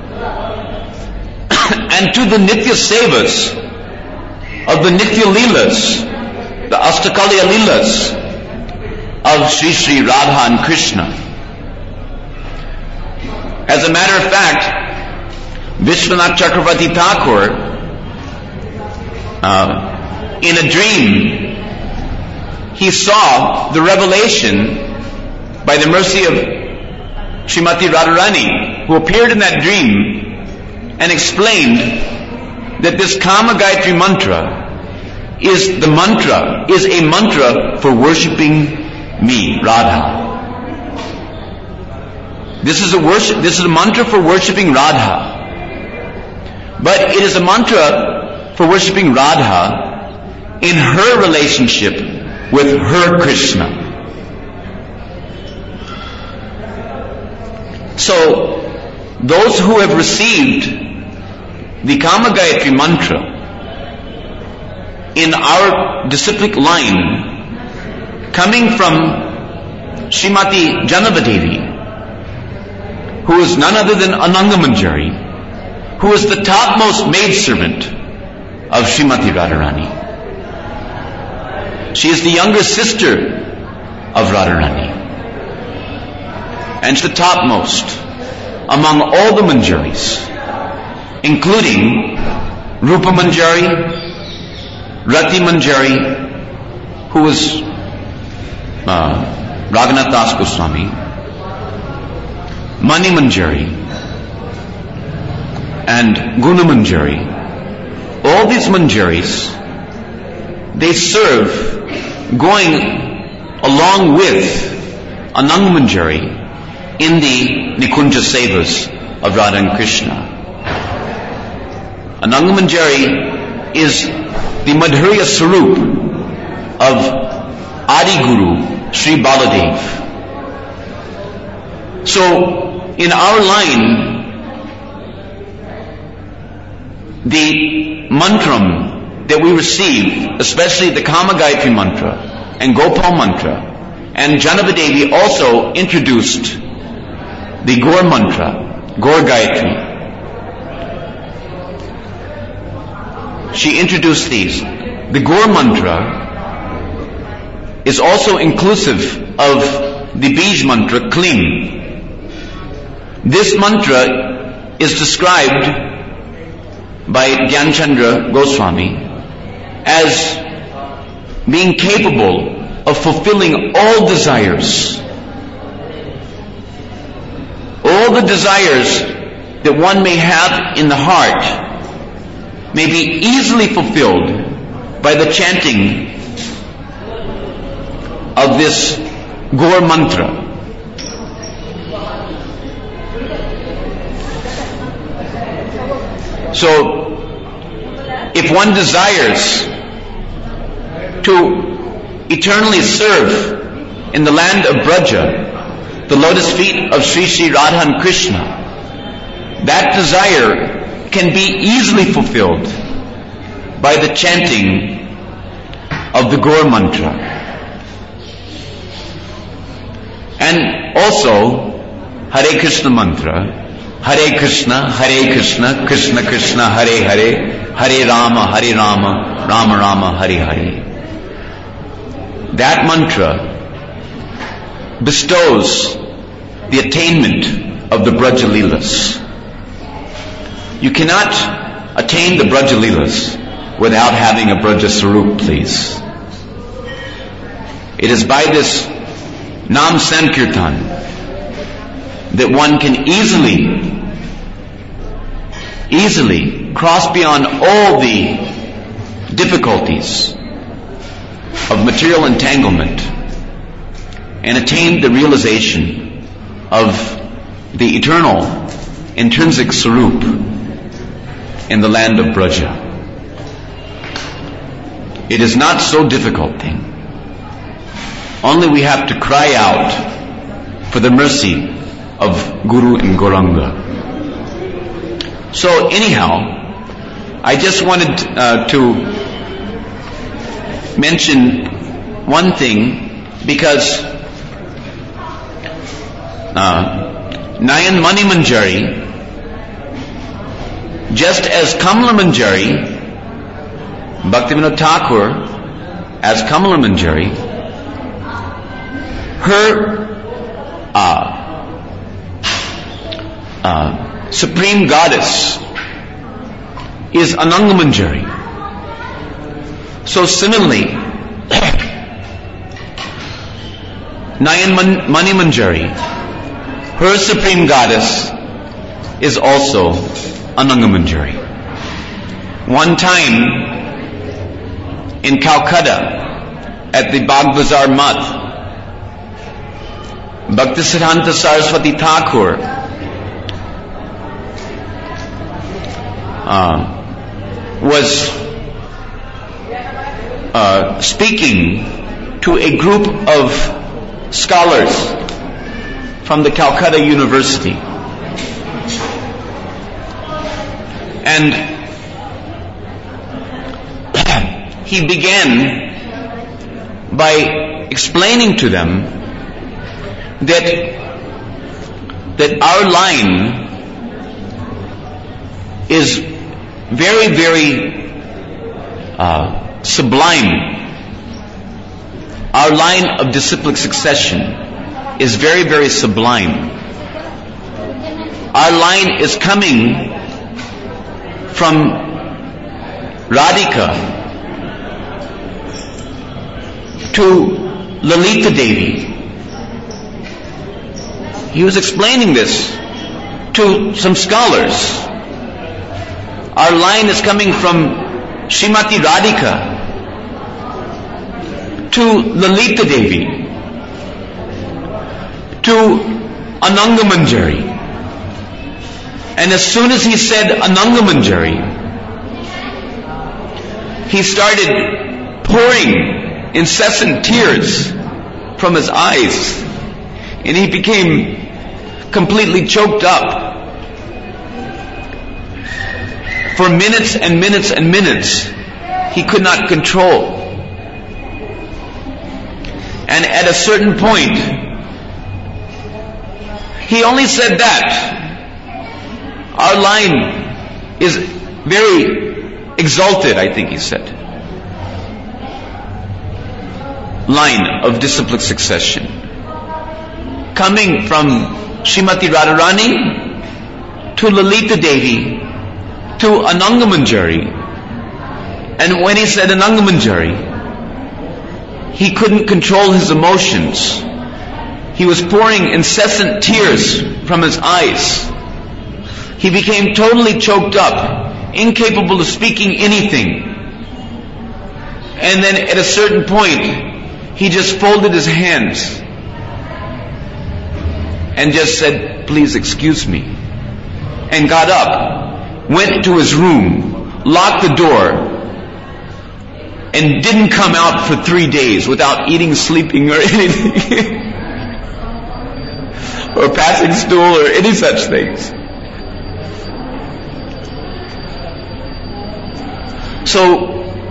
and to the Nitya Sevas of the Nitya Leelas, the Astakalya Leelas of Sri Sri Radha and Krishna. As a matter of fact, Vishwanath Chakravarti Thakur, uh, in a dream, he saw the revelation by the mercy of Srimati Radharani, who appeared in that dream and explained that this Kama Gayatri mantra is the mantra, is a mantra for worshipping me, Radha. This is a worship, this is a mantra for worshipping Radha. But it is a mantra for worshipping Radha in her relationship with her Krishna. So, those who have received the Kama Gayatri mantra in our disciplic line, coming from Srimati Janavadevi, who is none other than Ananga Manjari, who is the topmost maidservant of Srimati Radharani. She is the younger sister of Radharani, and she's the topmost among all the Manjaris, including Rupa Manjari, Rati Manjari, who was uh, Raghunath Das Goswami, Mani Manjari, and Guna Manjari. All these Manjaris, they serve going along with Ananga Manjari in the Nikunja Sevas of Radha and Krishna. Ananga Manjari is the Madhurya Sarup of Adi Guru, Sri Baladev. So, in our line, the mantram that we receive, especially the Kama Gayatri mantra and Gopal mantra, and Janavadevi also introduced the Gaur mantra, Gaur Gayatri. She introduced these. The Gaur mantra is also inclusive of the Bij mantra, Klim. This mantra is described by Dhyanchandra Goswami as being capable of fulfilling all desires. All the desires that one may have in the heart may be easily fulfilled by the chanting of this Gaur mantra. So, if one desires to eternally serve in the land of Braja, the lotus feet of Sri Sri Radha and Krishna, that desire can be easily fulfilled by the chanting of the Gaur mantra. And also Hare Krishna mantra, Hare Krishna, Hare Krishna, Krishna Krishna, Hare Hare, Hare Rama, Hare Rama, Rama Rama, Hare Hare. That mantra bestows the attainment of the Braja Leelas. You cannot attain the Braja Leelas without having a Braja Sarup, please. It is by this Nam Sankirtan that one can easily, easily cross beyond all the difficulties of material entanglement and attain the realization of the eternal, intrinsic Sarup in the land of Braja. It is not so difficult thing. Only we have to cry out for the mercy of Guru and Gauranga. So anyhow, I just wanted uh, to mention one thing, because uh, Nayan Mani Manjari, just as Kamala Manjari, Bhaktivinoda Thakur as Kamala Manjari, her uh, uh, supreme goddess is Ananga Manjari. So similarly, Nayan Mani Manjari, her supreme goddess is also Ananga Manjari. One time in Calcutta at the Bagh Bazaar Math, Bhaktisiddhanta Saraswati Thakur uh, was uh, speaking to a group of scholars from the Calcutta University. And he began by explaining to them that that our line is very, very uh, sublime. Our line of disciplic succession is very, very sublime. Our line is coming from Radhika to Lalita Devi. He was explaining this to some scholars. Our line is coming from Srimati Radhika to Lalita Devi to Ananga Manjari. And as soon as he said Ananga Manjari, he started pouring incessant tears from his eyes, and he became completely choked up. For minutes and minutes and minutes, he could not control. And at a certain point, he only said that our line is very exalted, I think he said. Line of disciplic succession, coming from Srimati Radharani to Lalita Devi to Ananga Manjari. And when he said Ananga Manjari, he couldn't control his emotions. He was pouring incessant tears from his eyes. He became totally choked up, incapable of speaking anything. And then at a certain point, he just folded his hands and just said, "Please excuse me," and got up, went to his room, locked the door, and didn't come out for three days without eating, sleeping, or anything, or passing stool, or any such things. So,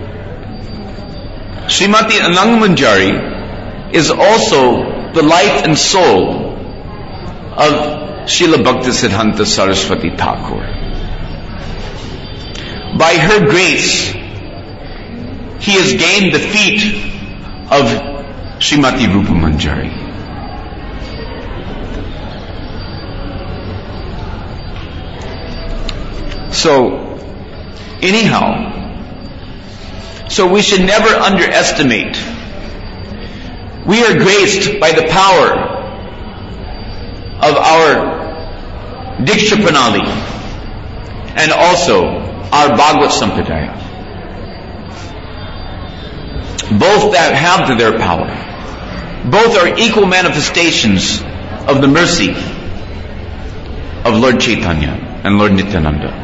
Srimati Anangamanjari is also the life and soul of Srila Bhaktisiddhanta Saraswati Thakur. By her grace, he has gained the feet of Srimati Rupa Manjari. So, anyhow, so we should never underestimate. We are graced by the power of our Diksha Pranali and also our Bhagavad Sampradaya. Both that have their power. Both are equal manifestations of the mercy of Lord Chaitanya and Lord Nityananda.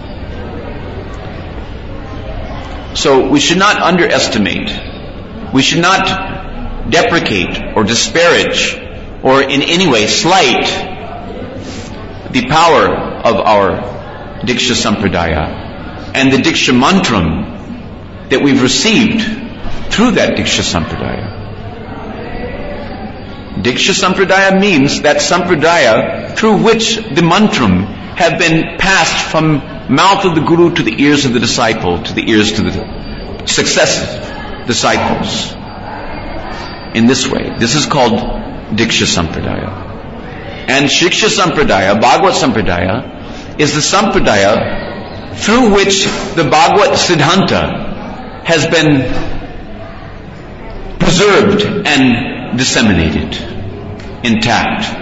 So we should not underestimate, we should not deprecate or disparage or in any way slight the power of our Diksha Sampradaya and the Diksha Mantram that we've received through that Diksha Sampradaya. Diksha Sampradaya means that Sampradaya through which the mantram have been passed from mouth of the Guru to the ears of the disciple, to the ears to the successive disciples. In this way. This is called Diksha Sampradaya. And Shiksha Sampradaya, Bhagavad Sampradaya, is the Sampradaya through which the Bhagavad Siddhanta has been preserved and disseminated, intact.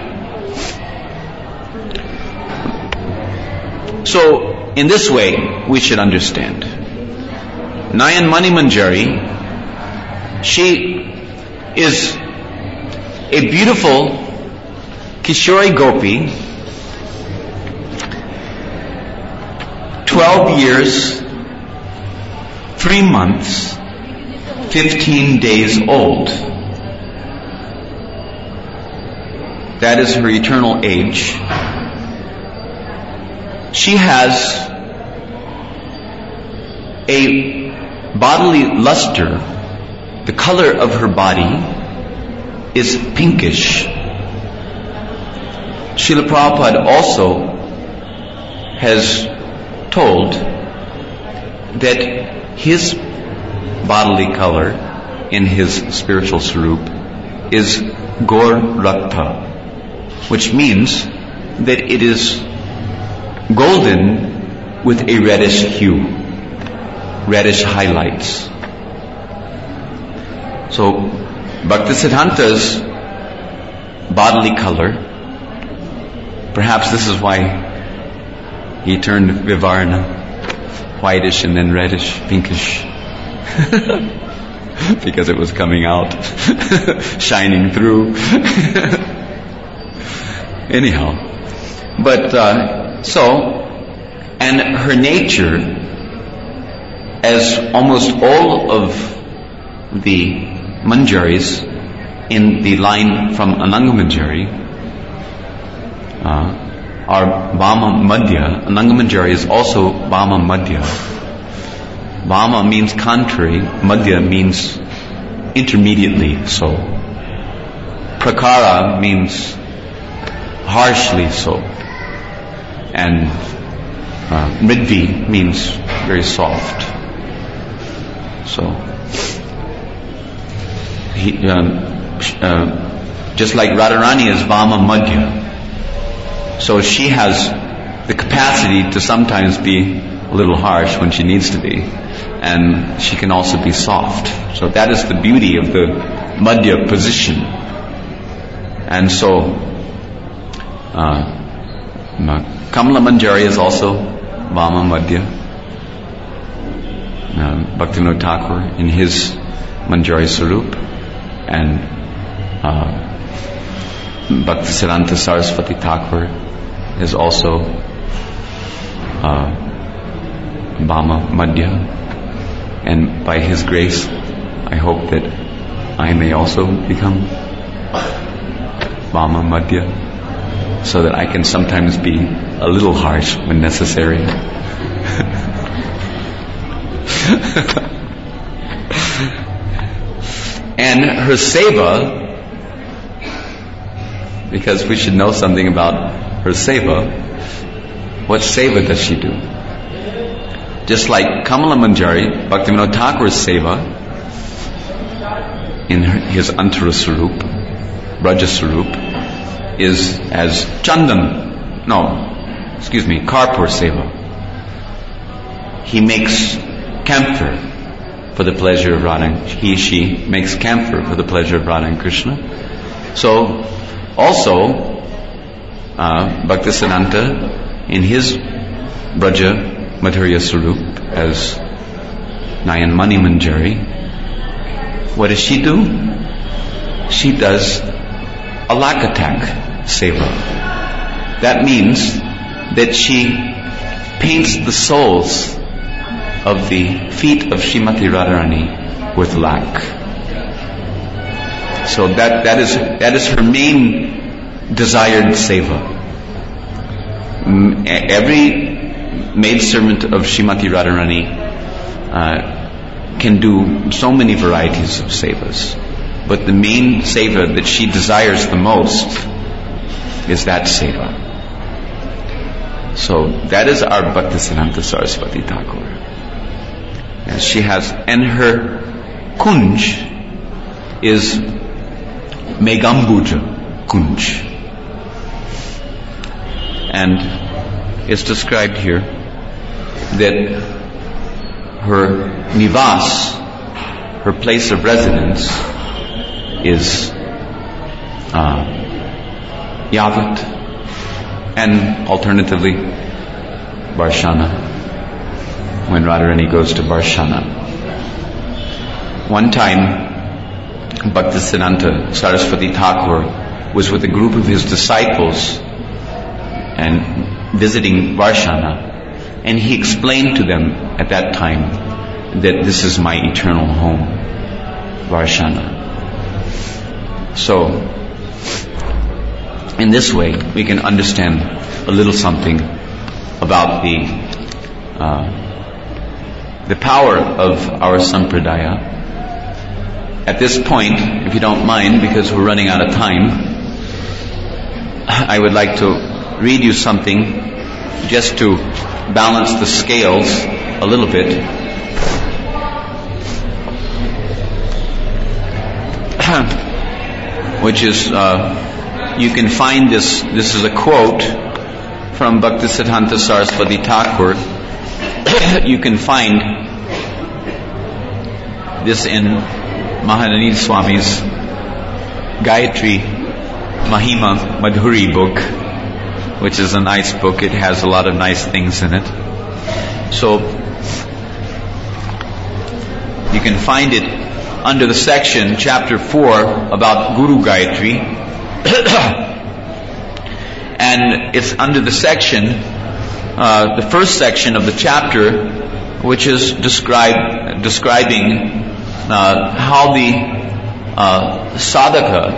So, in this way, we should understand. Nayan Mani Manjari, she is a beautiful Kishori Gopi, twelve years, three months, fifteen days old. That is her eternal age. She has a bodily luster. The color of her body is pinkish. Srila Prabhupada also has told that his bodily color in his spiritual swarup is Gaur Rakta, which means that it is golden with a reddish hue, reddish highlights. So, Bhaktisiddhanta's bodily color, perhaps this is why he turned Vivarna, whitish and then reddish, pinkish, because it was coming out, shining through. Anyhow, but uh, so, and her nature, as almost all of the Manjaris in the line from Ananga Manjari uh, are Bhama Madhya. Ananga Manjari is also Bhama Madhya. Bhama means contrary, Madhya means intermediately so. Prakara means harshly so. And uh, Mridvi means very soft. So, he, um, uh, just like Radharani is Vama Madhya. So she has the capacity to sometimes be a little harsh when she needs to be. And she can also be soft. So that is the beauty of the Madhya position. And so, uh, Kamala Manjari is also Vama Madhya. Uh, Bhaktivinoda Thakur in his Manjari Sarup, and uh, Bhaktisiddhanta Saraswati Thakur is also uh, Bhama Madhya, And by His grace, I hope that I may also become Vama Madhya, so that I can sometimes be a little harsh when necessary. And her seva, because we should know something about her seva. What seva does she do? Just like Kamala Manjari, Bhaktivinoda Thakur's seva in her, his Antara Swarup, Braja Swarup, is as Chandan, no, excuse me, Karpur seva. He makes camphor for the pleasure of Radha. He, she makes camphor for the pleasure of Radha and Krishna. So, also, uh, Bhaktisiddhanta, in his Braja Madhurya Swarup as Nayan Mani Manjari, what does she do? She does Alakatak Seva. That means that she paints the soles of the feet of Srimati Radharani with lac. So that, that is that is her main desired seva. Every maidservant of Srimati Radharani uh, can do so many varieties of sevas, but the main seva that she desires the most is that seva. So that is our Bhaktisiddhanta Saraswati Thakur. And she has, and her kunj is Megambuja kunj. And it's described here that her nivas, her place of residence, is uh, Yavat, and alternatively Varshana, when Radharani goes to Varshana. One time, Bhaktisiddhanta Saraswati Thakur was with a group of his disciples and visiting Varshana, and he explained to them at that time that this is my eternal home, Varshana. So, in this way, we can understand a little something about the uh, the power of our sampradaya. At this point, if you don't mind, because we're running out of time, I would like to read you something just to balance the scales a little bit. Which is, uh, you can find this, this is a quote from Bhaktisiddhanta Saraswati Thakur. You can find this in Mahananida Swami's Gayatri Mahima Madhuri book, which is a nice book. It has a lot of nice things in it. So, you can find it under the section, chapter four, about Guru Gayatri. And it's under the section, uh, the first section of the chapter, which is describe, describing uh, how the uh, sadhaka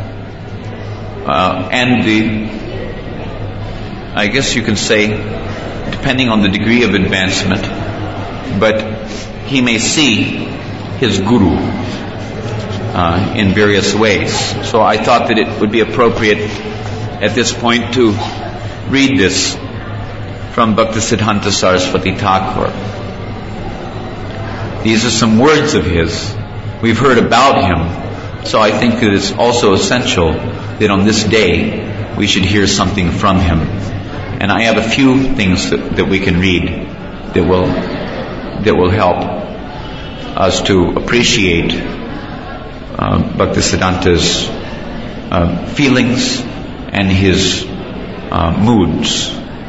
uh, and the, I guess you can say, depending on the degree of advancement, but he may see his guru uh, in various ways. So I thought that it would be appropriate at this point to read this from Bhaktisiddhanta Saraswati Thakur. These are some words of his. We've heard about him, so I think that it's also essential that on this day we should hear something from him. And I have a few things that, that we can read that will that will help us to appreciate uh, Bhaktisiddhanta's uh, feelings and his uh, moods.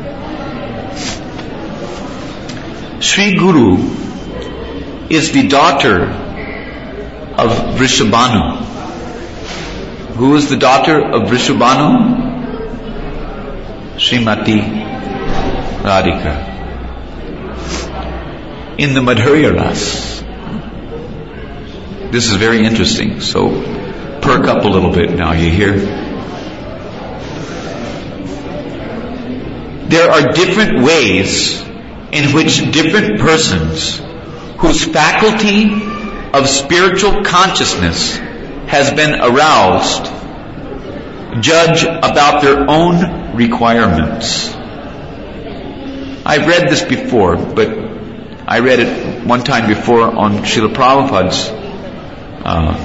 Sri Guru is the daughter of Vrishabhanu. Who is the daughter of Vrishabhanu? Srimati Radhika. In the Madhurya Ras, this is very interesting. So perk up a little bit now, you hear? There are different ways in which different persons whose faculty of spiritual consciousness has been aroused judge about their own requirements. I've read this before, but I read it one time before on Srila Prabhupada's uh,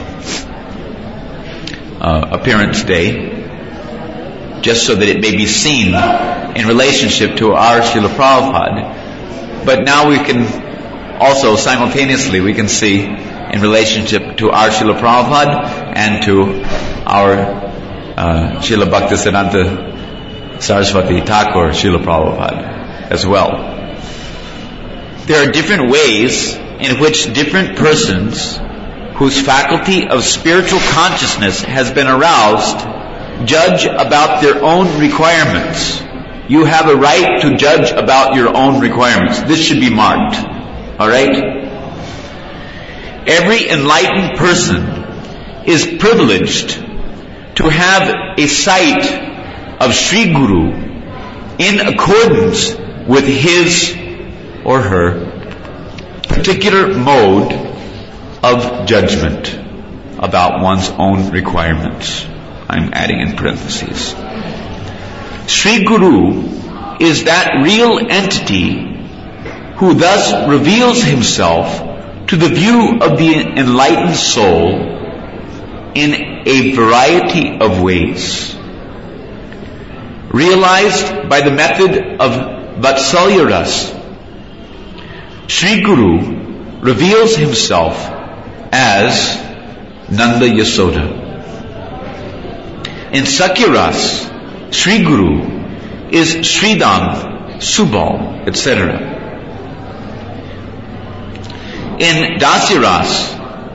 uh, appearance day, just so that it may be seen in relationship to our Srila Prabhupada. But now we can also simultaneously we can see in relationship to our Srila Prabhupada and to our uh, Srila Bhaktisiddhanta Saraswati Thakur Srila Prabhupada as well. There are different ways in which different persons whose faculty of spiritual consciousness has been aroused judge about their own requirements. You have a right to judge about your own requirements. This should be marked. Alright? Every enlightened person is privileged to have a sight of Sri Guru in accordance with his or her particular mode of judgment about one's own requirements. I'm adding in parentheses. Sri Guru is that real entity who thus reveals himself to the view of the enlightened soul in a variety of ways. Realized by the method of Vatsalya Ras, Sri Guru reveals himself as Nanda Yasoda. In Sakya Ras, Sri Guru is Sridham, Subal, et cetera. In Dasya Ras,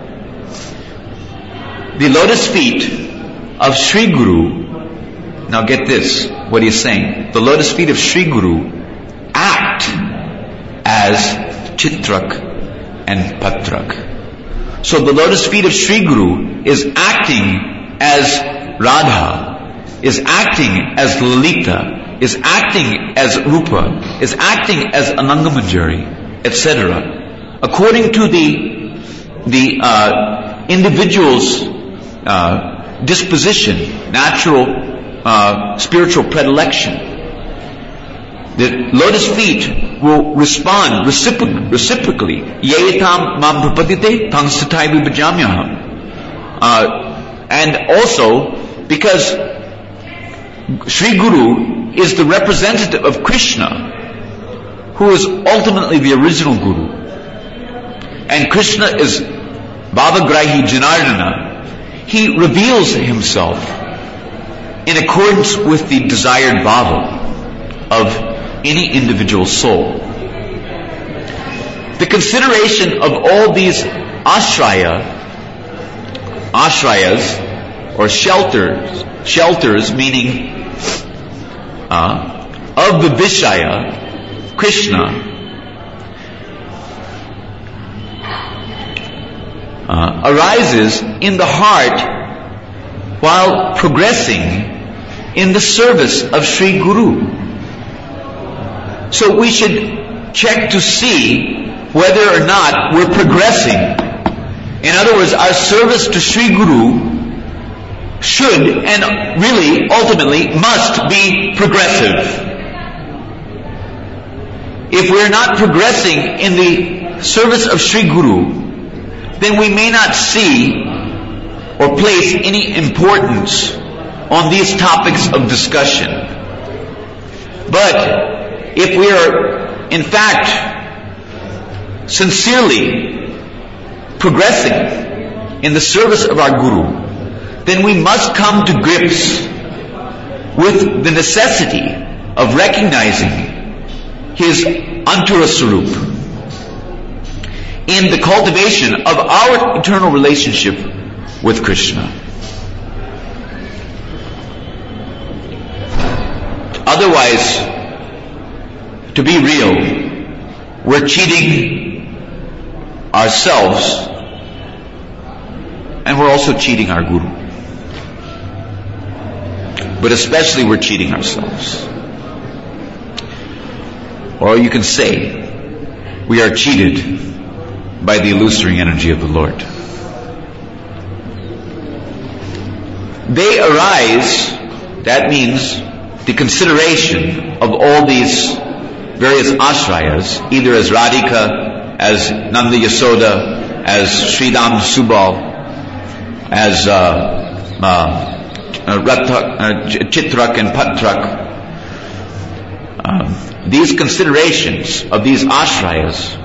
the lotus feet of Sri Guru, now get this, what he's saying, the lotus feet of Sri Guru act as Chitrak and Patrak. So the lotus feet of Sri Guru is acting as Radha, is acting as Lalita, is acting as Rupa, is acting as Anangamanjari, et cetera. According to the the uh, individual's uh, disposition, natural uh, spiritual predilection, the lotus feet will respond recipro- reciprocally. Yeyatam mam prapadite tang satai vibhajamyaham. Uh, and also because Sri Guru is the representative of Krishna, who is ultimately the original Guru. And Krishna is Bhavagrahi Janardana. He reveals himself in accordance with the desired bhava of any individual soul. The consideration of all these ashraya, ashrayas, or shelters, shelters meaning uh, of the Vishaya, Krishna, uh, arises in the heart while progressing in the service of Sri Guru. So we should check to see whether or not we're progressing. In other words, our service to Sri Guru should and really ultimately must be progressive. If we're not progressing in the service of Sri Guru, then we may not see or place any importance on these topics of discussion. But if we are in fact sincerely progressing in the service of our Guru, then we must come to grips with the necessity of recognizing his Antara Sarup in the cultivation of our eternal relationship with Krishna. Otherwise, to be real, we're cheating ourselves And we're also cheating our Guru. But especially we're cheating ourselves. Or you can say, we are cheated by the illusory energy of the Lord. They arise, that means the consideration of all these various ashrayas, either as Radhika, as Nanda Yasoda, as Sridham Subal, as uh, uh, uh, Rathak, uh, Chitrak and Patrak. Uh, these considerations of these ashrayas,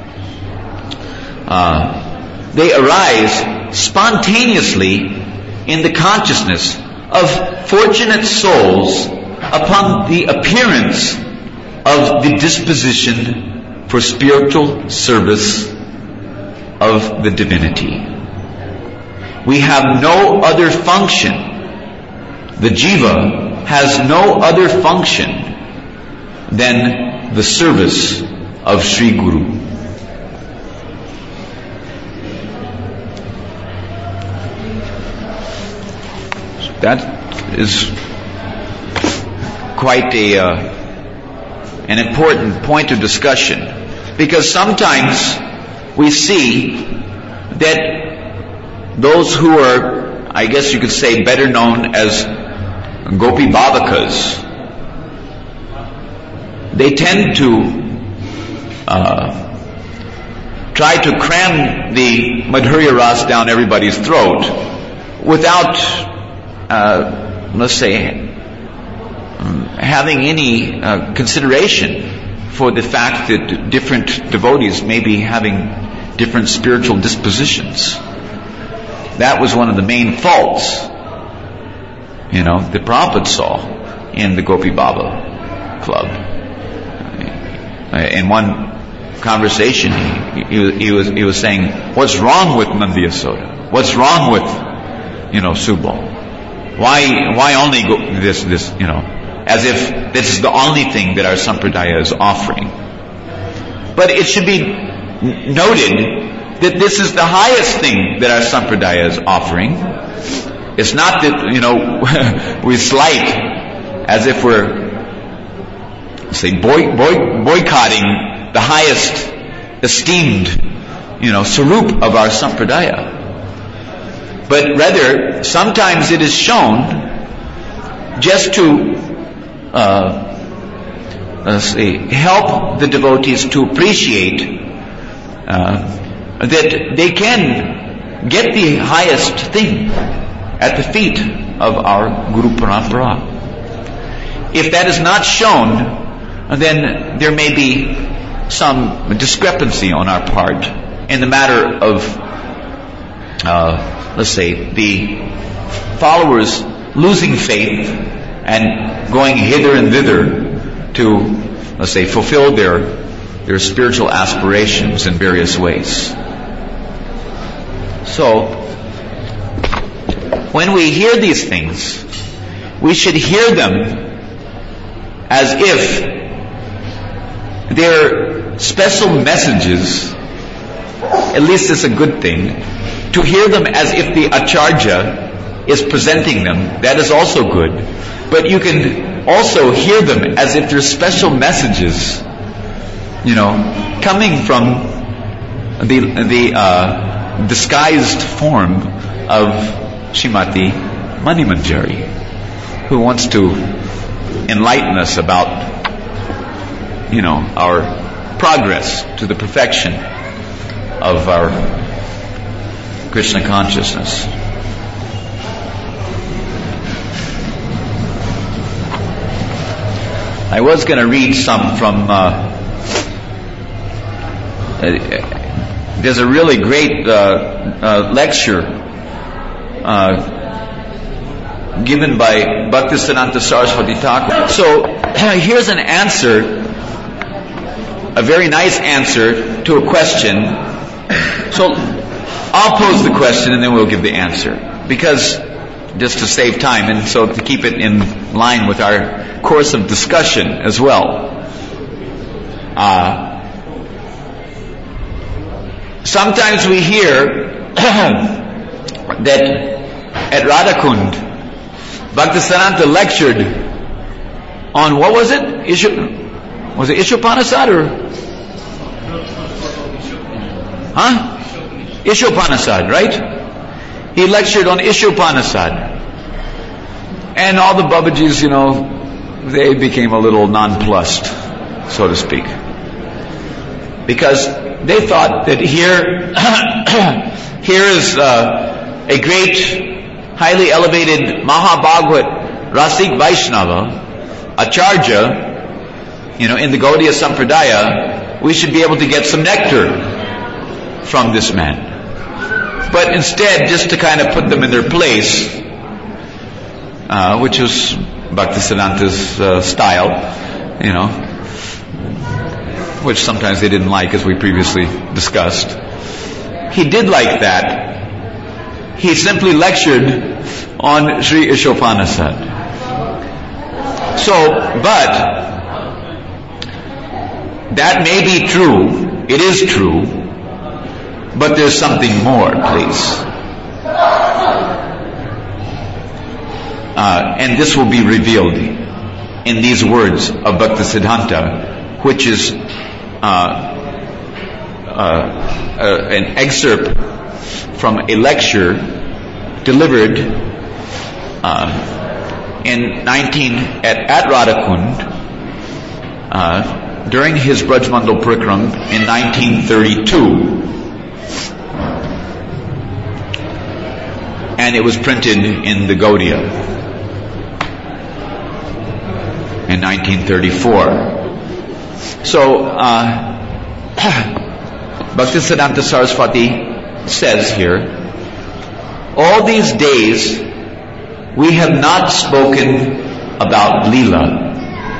uh, they arise spontaneously in the consciousness of fortunate souls upon the appearance of the disposition for spiritual service of the divinity. We have no other function. The jiva has no other function than the service of Sri Guru. That is quite a uh, an important point of discussion, because sometimes we see that those who are, I guess you could say, better known as Gopi Bhavakas, they tend to uh, try to cram the Madhurya Ras down everybody's throat without, uh, let's say, um, having any uh, consideration for the fact that different devotees may be having different spiritual dispositions. That was one of the main faults, you know, the Prabhupada saw in the Gopi Baba club. In one conversation, he, he, he was he was saying, "What's wrong with Nanda Yasoda? What's wrong with, you know, Subal? Why why only go this this you know?" As if this is the only thing that our sampradaya is offering. But it should be noted that this is the highest thing that our sampradaya is offering. It's not that, you know, we slight as if we're, say, boy, boy, boycotting the highest esteemed, you know, sarup of our sampradaya. But rather, sometimes it is shown just to uh, let's say, help the devotees to appreciate uh, that they can get the highest thing at the feet of our Guru Parampara. If that is not shown, then there may be some discrepancy on our part in the matter of, uh, let's say, the followers losing faith and going hither and thither to, let's say, fulfill their their spiritual aspirations in various ways. So, when we hear these things, we should hear them as if they're special messages. At least it's a good thing. To hear them as if the Acharya is presenting them, that is also good. But you can also hear them as if they're special messages, you know, coming from the the uh, disguised form of Srimati Manimanjari, who wants to enlighten us about, you know, our progress to the perfection of our Krishna consciousness. I was going to read some from, uh, uh, there's a really great uh, uh, lecture uh, given by Bhaktisiddhanta Saraswati Thakur. So here's an answer, a very nice answer to a question. So I'll pose the question and then we'll give the answer, because just to save time and so to keep it in line with our course of discussion as well. Uh, sometimes we hear that at Radhakund, Bhaktisiddhanta lectured on, what was it? Ishu, was it Ishopanasad or? Huh? Ishopanasad, right? He lectured on Ishopanasad. And all the Babajis, you know, they became a little nonplussed, so to speak. Because they thought that here, here is uh, a great, highly elevated Mahabhagavad Rasik Vaishnava, Acharya, you know, in the Gaudiya Sampradaya. We should be able to get some nectar from this man. But instead, just to kind of put them in their place, uh, which was Bhaktisiddhanta's uh, style, you know, which sometimes they didn't like, as we previously discussed. He did like that. He simply lectured on Sri Ishopanasad. So, but that may be true. It is true. But there's something more, please. Uh, and this will be revealed in these words of Bhaktisiddhanta, which is uh, uh, uh, an excerpt from a lecture delivered uh, in nineteen at, at Radhakund uh, during his Brajmandal Parikram in nineteen thirty-two. And it was printed in the Gaudiya in nineteen thirty-four. So, uh, Bhaktisiddhanta Saraswati says here, all these days we have not spoken about Leela.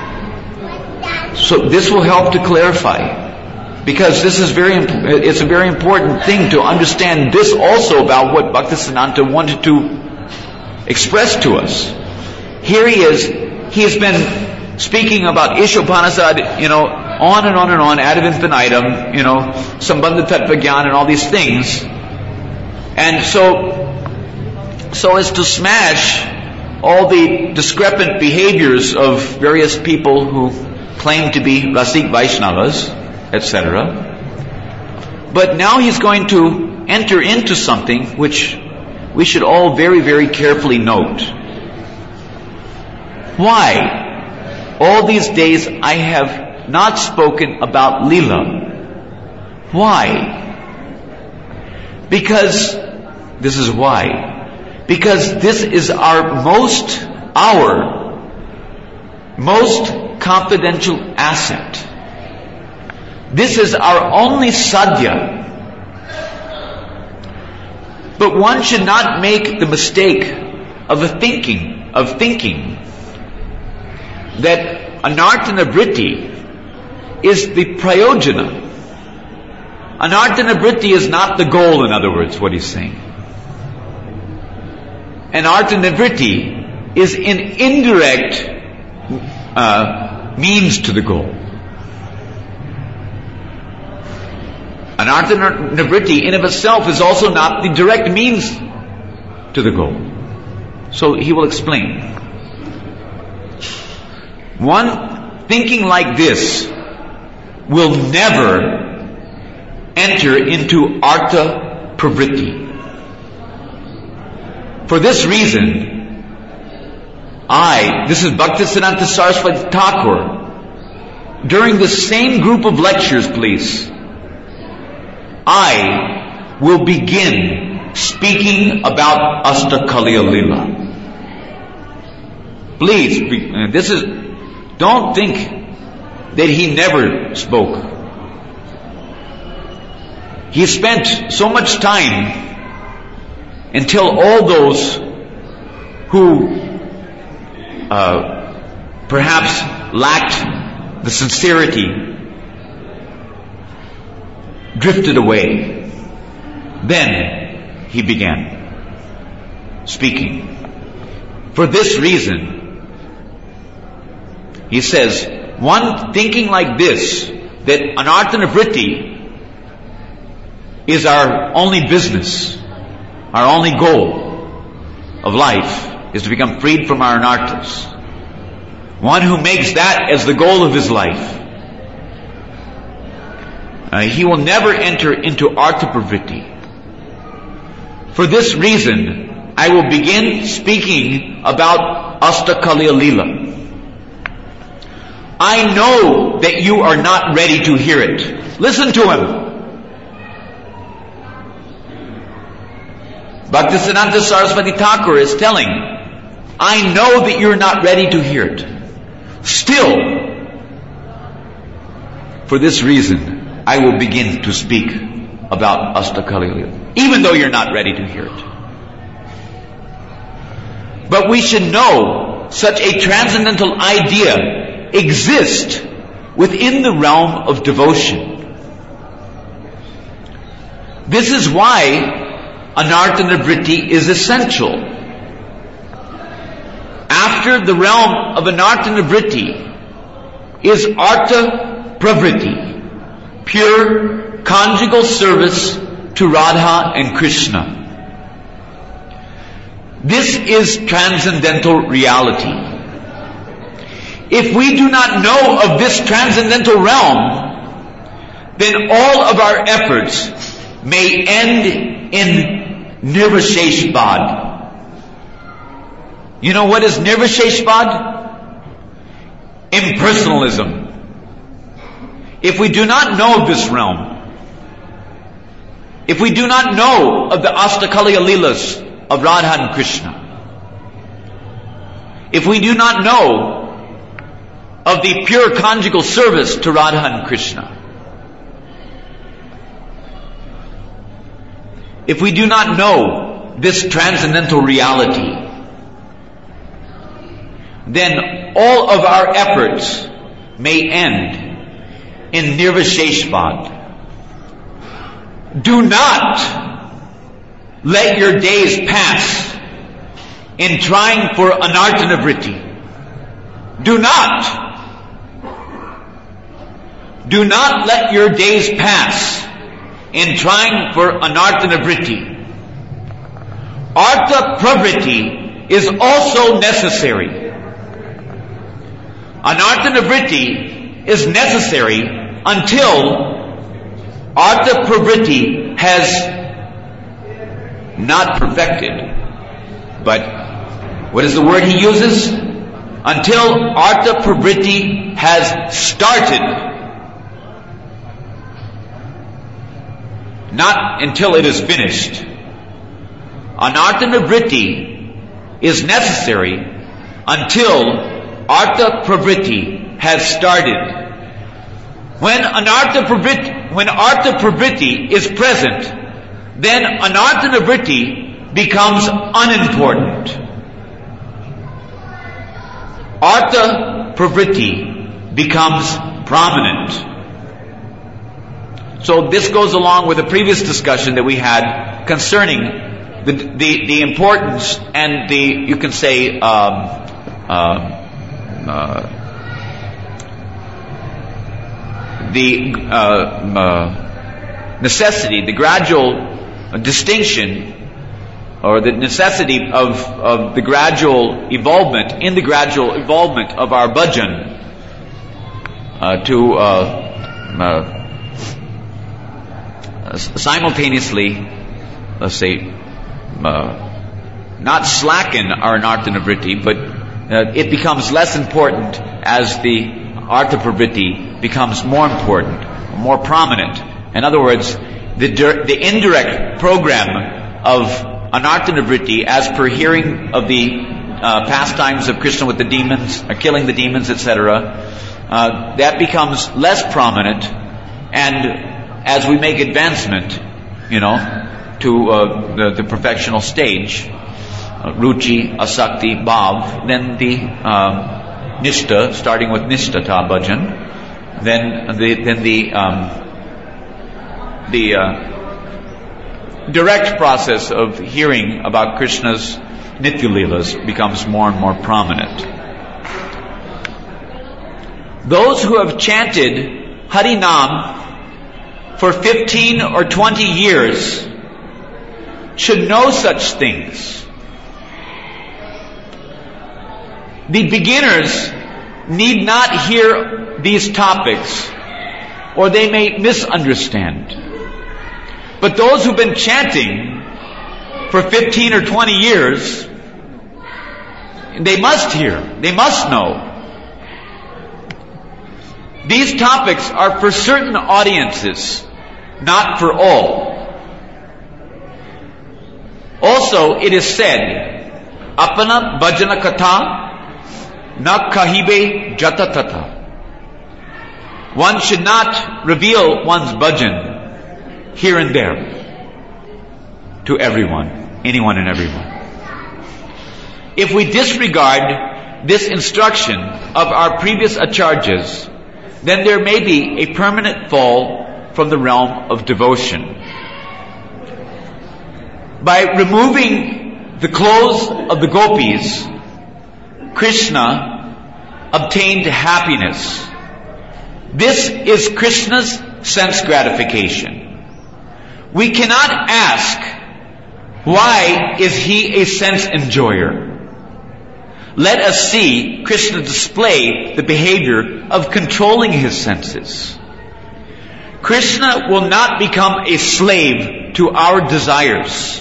So this will help to clarify, because this is very, it's a very important thing to understand this also about what Bhaktisiddhanta wanted to express to us. Here he is, he has been speaking about Ishopanasad, you know, on and on and on, ad infinitum, you know, Sambandha Tattva Gyan and all these things. And so, so as to smash all the discrepant behaviors of various people who claim to be Rasik Vaishnavas, et cetera. But now he's going to enter into something which we should all very, very carefully note. Why? All these days I have not spoken about Leela. Why? Because, this is why. Because this is our most, our most confidential asset. This is our only sadhya. But one should not make the mistake of a thinking, of thinking that anartana vritti is the prayojana. Anartana vritti is not the goal, in other words, what he's saying. Anartana vritti is an indirect uh, means to the goal. Anartana vritti in of itself is also not the direct means to the goal. So he will explain. One thinking like this will never enter into artha pravritti. For this reason, I, this is Bhaktisiddhanta Saraswati Thakur, during the same group of lectures, please, I will begin speaking about Astakaliya Leela. Please, this is, don't think that he never spoke. He spent so much time until all those who uh, perhaps lacked the sincerity drifted away. Then he began speaking. For this reason, he says, one thinking like this, that anartana vritti is our only business. our only goal of life is to become freed from our anarthas. One who makes that as the goal of his life, uh, he will never enter into artha pravritti. For this reason, I will begin speaking about Astakaliya Leela. I know that you are not ready to hear it. Listen to him. Bhaktisiddhanta Saraswati Thakur is telling, I know that you're not ready to hear it. Still, for this reason, I will begin to speak about Astakaliya Leela, even though you're not ready to hear it. But we should know such a transcendental idea exists within the realm of devotion. This is why Anartha Nivritti is essential. After the realm of Anartha Nivritti is Artha Pravritti, pure conjugal service to Radha and Krishna. This is transcendental reality. If we do not know of this transcendental realm, then all of our efforts may end in nirvisheshvad. You know what is nirvisheshvad? Impersonalism. If we do not know of this realm, if we do not know of the Astakaliya Leelas of Radha and Krishna, if we do not know of the pure conjugal service to Radha and Krishna, if we do not know this transcendental reality, then all of our efforts may end in nirvisheshvad. Do not let your days pass in trying for Anartha Nivritti. Do not. Do not let your days pass in trying for Anartha Nivritti. Artha Pravritti is also necessary. Anartha Nivritti is necessary until Artha Pravritti has not perfected. But what is the word he uses? Until Artha Pravritti has started. Not until it is finished. Anartha Nivritti is necessary until Artha Pravritti has started. When Anartha Pravritti, when Artha Pravritti is present, then Anartha Nivritti becomes unimportant. Artha Pravritti becomes prominent. So this goes along with the previous discussion that we had concerning the the, the importance and the, you can say, um, uh, uh, the uh, uh, necessity, the gradual distinction, or the necessity of, of the gradual evolvement, in the gradual evolvement of our bhajan uh, to uh, uh, simultaneously, let's say, uh, not slacken our Anartha Nivritti, but uh, it becomes less important as the Artha Pravritti becomes more important, more prominent. In other words, the, the indirect program of Anartha Nivritti, as per hearing of the uh, pastimes of Krishna with the demons, or killing the demons, et cetera, uh, that becomes less prominent, and as we make advancement, you know, to uh, the, the perfectional stage, uh, ruchi, asakti, bhav, then the um, nishta, starting with nishtata bhajan, then the then the um, the uh, direct process of hearing about Krishna's Nitya Leelas becomes more and more prominent. Those who have chanted Harinam for fifteen or twenty years should know such things. The beginners need not hear these topics, or they may misunderstand. But those who've been chanting for fifteen or twenty years, they must hear, they must know. These topics are for certain audiences, not for all. Also, it is said, Apana bhajana katha na kahibe jata tata. One should not reveal one's bhajan here and there to everyone, anyone and everyone. If we disregard this instruction of our previous acharyas, then there may be a permanent fall from the realm of devotion. By removing the clothes of the gopis, Krishna obtained happiness. This is Krishna's sense gratification. We cannot ask, why is he a sense enjoyer? Let us see Krishna display the behavior of controlling his senses. Krishna will not become a slave to our desires.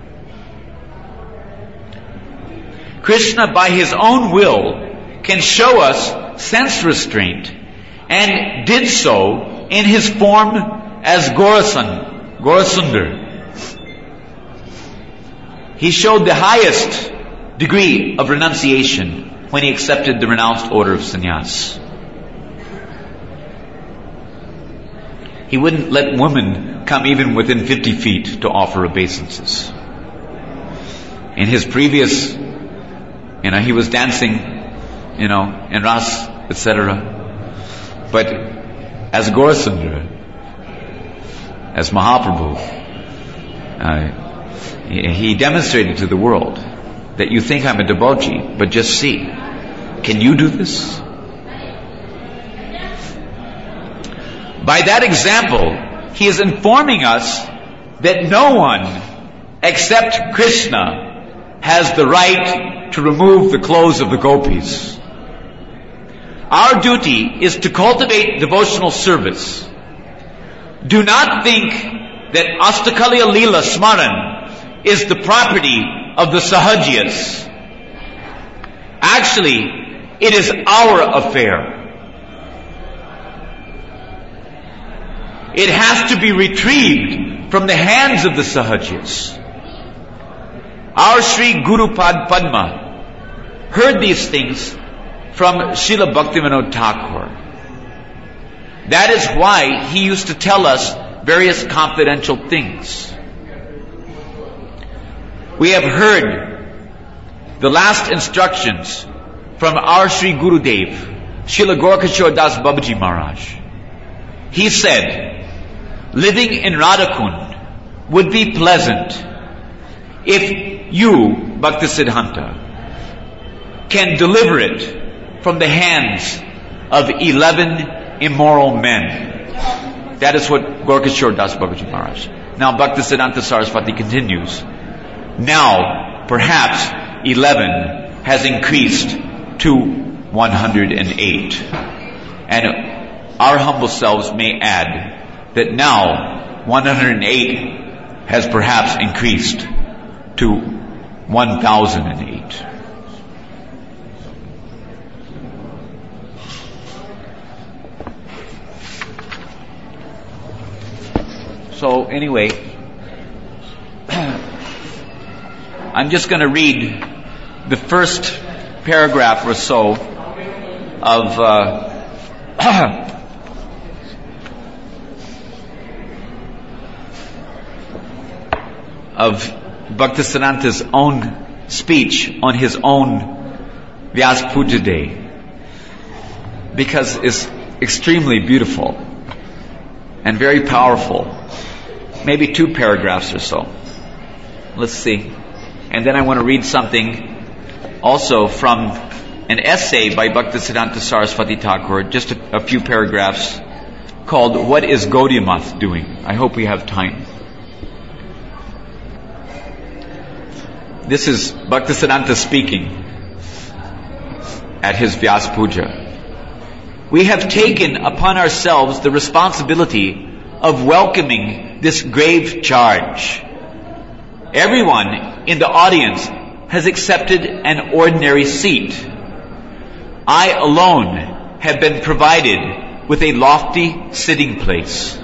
Krishna, by his own will, can show us sense restraint, and did so in his form as Gaurasan, Gaurasundar. He showed the highest degree of renunciation when he accepted the renounced order of sannyas. He wouldn't let women come even within fifty feet to offer obeisances. In his previous, you know, he was dancing, you know, in Ras, et cetera. But as Gaurasundara, as Mahaprabhu, uh, he, he demonstrated to the world that you think I'm a devotee, but just see. Can you do this? By that example, he is informing us that no one except Krishna has the right to remove the clothes of the gopis. Our duty is to cultivate devotional service. Do not think that Astakaliya Leela Smaran is the property of the Sahajias. Actually, it is our affair. It has to be retrieved from the hands of the Sahajias. Our Sri Guru Pad Padma heard these things from Srila Bhaktivinoda Thakur. That is why he used to tell us various confidential things. We have heard the last instructions from our Sri Gurudev, Srila Gaurkishore Das Babaji Maharaj. He said, living in Radhakund would be pleasant if you, Bhaktisiddhanta, can deliver it from the hands of eleven immoral men. That is what Gaurkishore Das Babaji Maharaj. Now Bhaktisiddhanta Saraswati continues. Now, perhaps eleven has increased to one hundred eight. And our humble selves may add that now one hundred eight has perhaps increased to one thousand eight. So anyway, I'm just going to read the first paragraph or so of uh, of Bhaktisiddhanta's own speech on his own Vyasa Puja Day, because it's extremely beautiful and very powerful. Maybe two paragraphs or so. Let's see. And then I want to read something also from an essay by Bhaktisiddhanta Saraswati Thakur, just a, a few paragraphs, called What is Gaudiya Math Doing? I hope we have time. This is Bhaktisiddhanta speaking at his Vyas Puja. We have taken upon ourselves the responsibility of welcoming this grave charge. Everyone in the audience has accepted an ordinary seat. I alone have been provided with a lofty sitting place.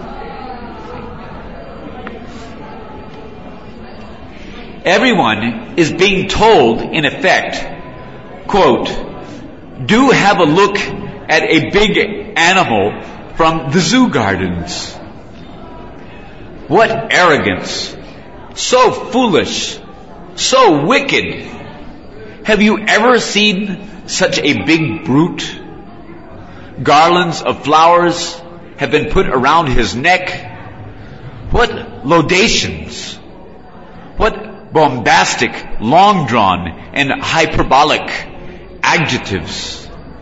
Everyone is being told, in effect, quote, do have a look at a big animal from the zoo gardens. What arrogance! So foolish! So wicked! Have you ever seen such a big brute? Garlands of flowers have been put around his neck. What laudations! What bombastic, long-drawn, and hyperbolic adjectives!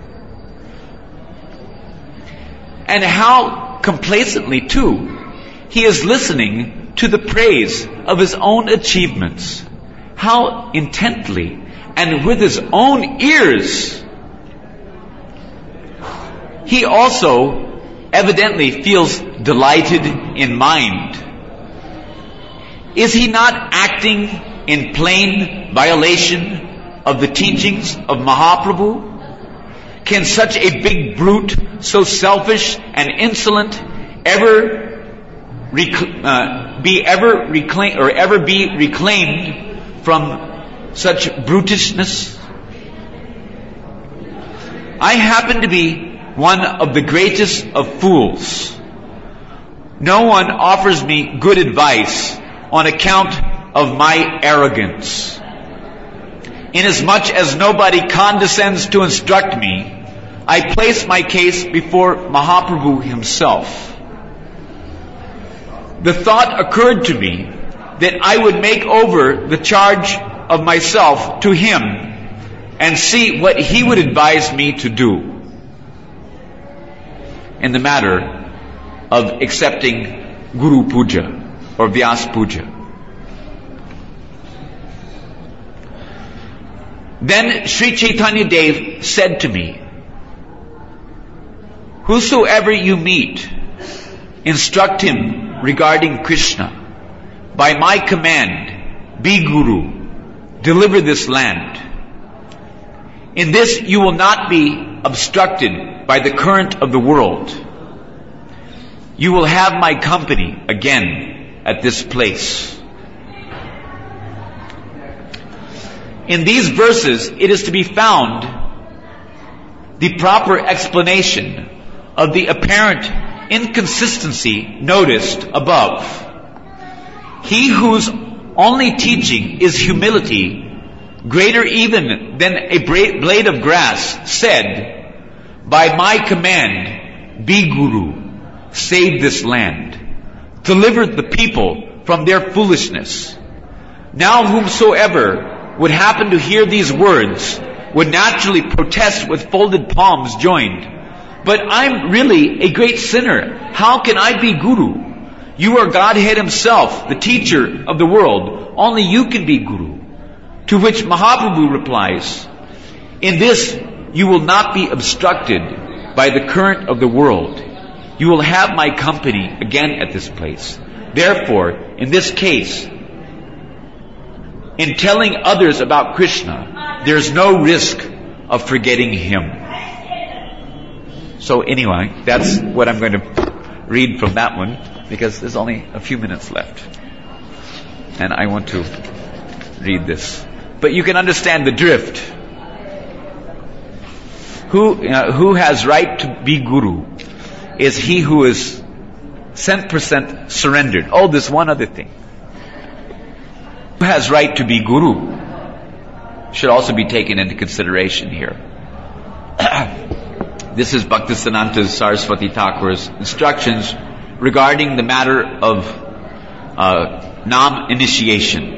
And how complacently, too, he is listening to the praise of his own achievements. How intently and with his own ears. He also evidently feels delighted in mind. Is he not acting in plain violation of the teachings of Mahaprabhu? Can such a big brute, so selfish and insolent, ever rec- uh, be ever reclaimed or ever be reclaimed from such brutishness? I happen to be one of the greatest of fools. No one offers me good advice on account of my arrogance. Inasmuch as nobody condescends to instruct me, I place my case before Mahaprabhu himself. The thought occurred to me that I would make over the charge of myself to him and see what he would advise me to do in the matter of accepting Guru Puja or Vyas Puja. Then Sri Chaitanya Dev said to me, whosoever you meet, instruct him regarding Krishna. By my command, be Guru, deliver this land. In this you will not be obstructed by the current of the world. You will have my company again at this place. In these verses, it is to be found the proper explanation of the apparent inconsistency noticed above. He whose only teaching is humility, greater even than a blade of grass, said, by my command, be Guru, save this land, deliver the people from their foolishness. Now whomsoever would happen to hear these words would naturally protest with folded palms joined. But I'm really a great sinner. How can I be Guru? You are Godhead himself, the teacher of the world. Only you can be Guru. To which Mahaprabhu replies, in this you will not be obstructed by the current of the world. You will have my company again at this place. Therefore, in this case, in telling others about Krishna, there's no risk of forgetting him. So anyway, that's what I'm going to read from that one, because there's only a few minutes left. And I want to read this. But you can understand the drift. Who, uh, who has right to be Guru is he who is cent percent surrendered. Oh, there's one other thing. Who has right to be Guru should also be taken into consideration here. This is Bhaktisiddhanta Saraswati Thakur's instructions regarding the matter of uh, Nam initiation.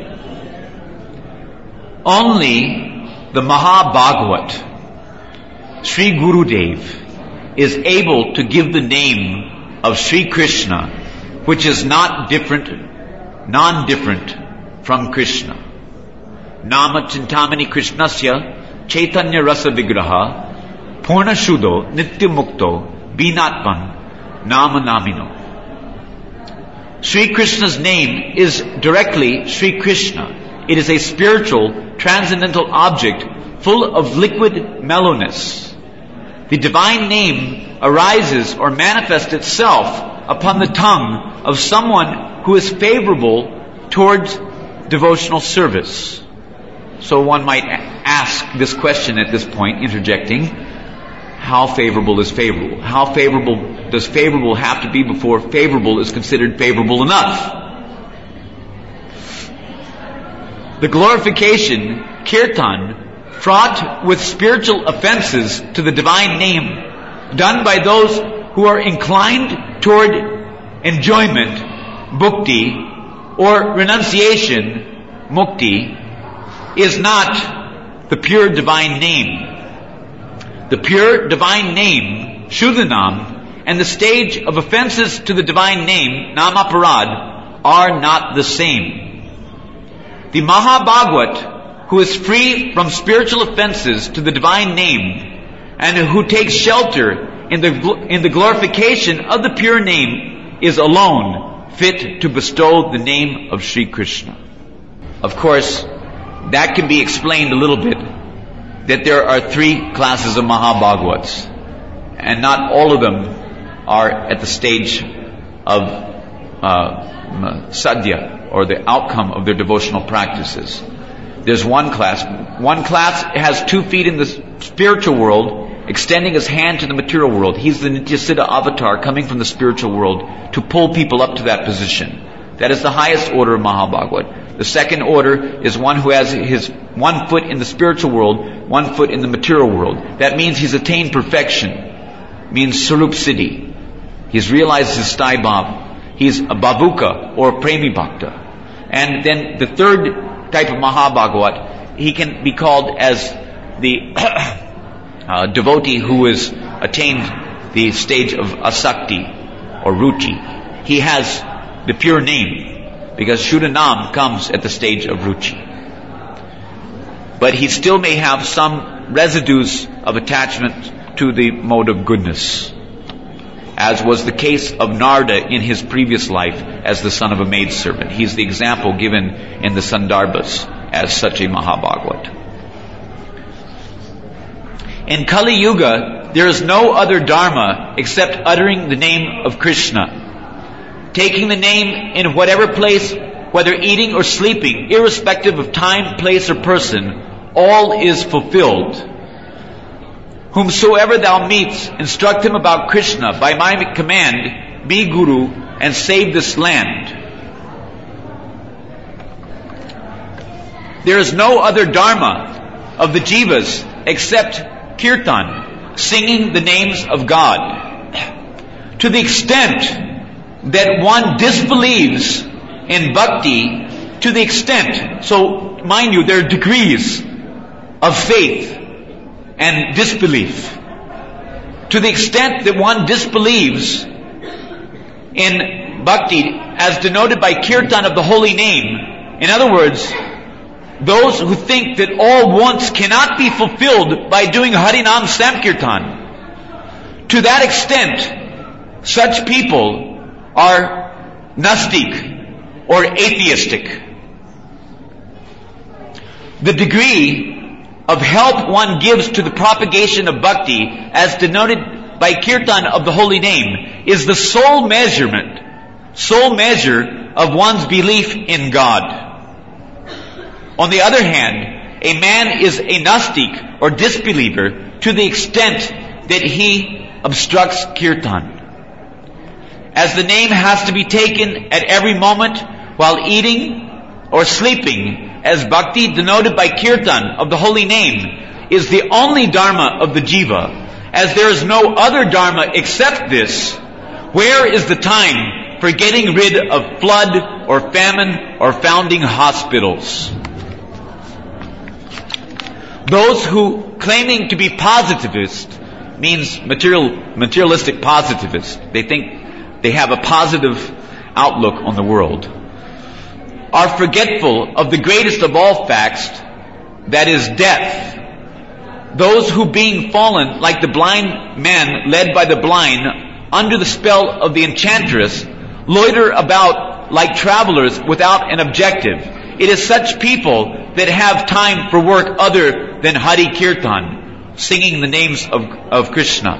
Only the Mahabhagavat, Sri Gurudev, is able to give the name of Sri Krishna, which is not different, non-different from Krishna. nama chintamani krishnasya chaitanya rasa vigraha purna shuddho nitya mukto binatvan nama namino. Sri Krishna's name is directly Sri Krishna. It is a spiritual, transcendental object full of liquid mellowness. The divine name arises or manifests itself upon the tongue of someone who is favorable towards devotional service. So one might ask this question at this point, interjecting, how favorable is favorable? How favorable does favorable have to be before favorable is considered favorable enough? The glorification, kirtan, fraught with spiritual offenses to the divine name, done by those who are inclined toward enjoyment, bhukti, or renunciation, mukti, is not the pure divine name. The pure divine name, Shuddhanam, and the stage of offenses to the divine name, Namaparad, are not the same. The Mahabhagwat, who is free from spiritual offenses to the divine name, and who takes shelter in the, in the glorification of the pure name, is alone fit to bestow the name of Sri Krishna. Of course, that can be explained a little bit, that there are three classes of Mahabhagavats, and not all of them are at the stage of uh, sadhya, or the outcome of their devotional practices. There's one class. One class has two feet in the spiritual world, extending his hand to the material world. He's the Nityasiddha avatar coming from the spiritual world to pull people up to that position. That is the highest order of Mahabhagavat. The second order is one who has his one foot in the spiritual world, one foot in the material world. That means he's attained perfection. Means Sarup Siddhi. He's realized his Sthai Bhav. He's a Bhavuka or Premi Bhakta. And then the third type of Mahabhagavat, he can be called as the uh, devotee who has attained the stage of Asakti or Ruchi. He has the pure name, because Shuddhanam comes at the stage of Ruchi. But he still may have some residues of attachment to the mode of goodness, as was the case of Narada in his previous life as the son of a maidservant. He's the example given in the Sandarbhas as such a Mahabhagavat. In Kali Yuga, there is no other dharma except uttering the name of Krishna. Taking the name in whatever place, whether eating or sleeping, irrespective of time, place, or person, all is fulfilled. Whomsoever thou meets, instruct him about Krishna by my command, be Guru, and save this land. There is no other dharma of the jivas except kirtan, singing the names of God. To the extent that one disbelieves in bhakti, to the extent, so mind you, there are degrees of faith and disbelief. To the extent that one disbelieves in bhakti as denoted by kirtan of the holy name, in other words, those who think that all wants cannot be fulfilled by doing Harinam Sankirtan, to that extent, such people are Nastik or atheistic. The degree of help one gives to the propagation of bhakti, as denoted by kirtan of the holy name, is the sole measurement, sole measure of one's belief in God. On the other hand, a man is a Nastik or disbeliever to the extent that he obstructs kirtan. As the name has to be taken at every moment while eating or sleeping, as bhakti denoted by kirtan of the holy name is the only dharma of the jiva, as there is no other dharma except this, where is the time for getting rid of flood or famine or founding hospitals? Those who, claiming to be positivist, means material, materialistic positivist, they think they have a positive outlook on the world, are forgetful of the greatest of all facts, that is death. Those who being fallen, like the blind man led by the blind, under the spell of the enchantress, loiter about like travelers without an objective. It is such people that have time for work other than Hari Kirtan, singing the names of, of Krishna.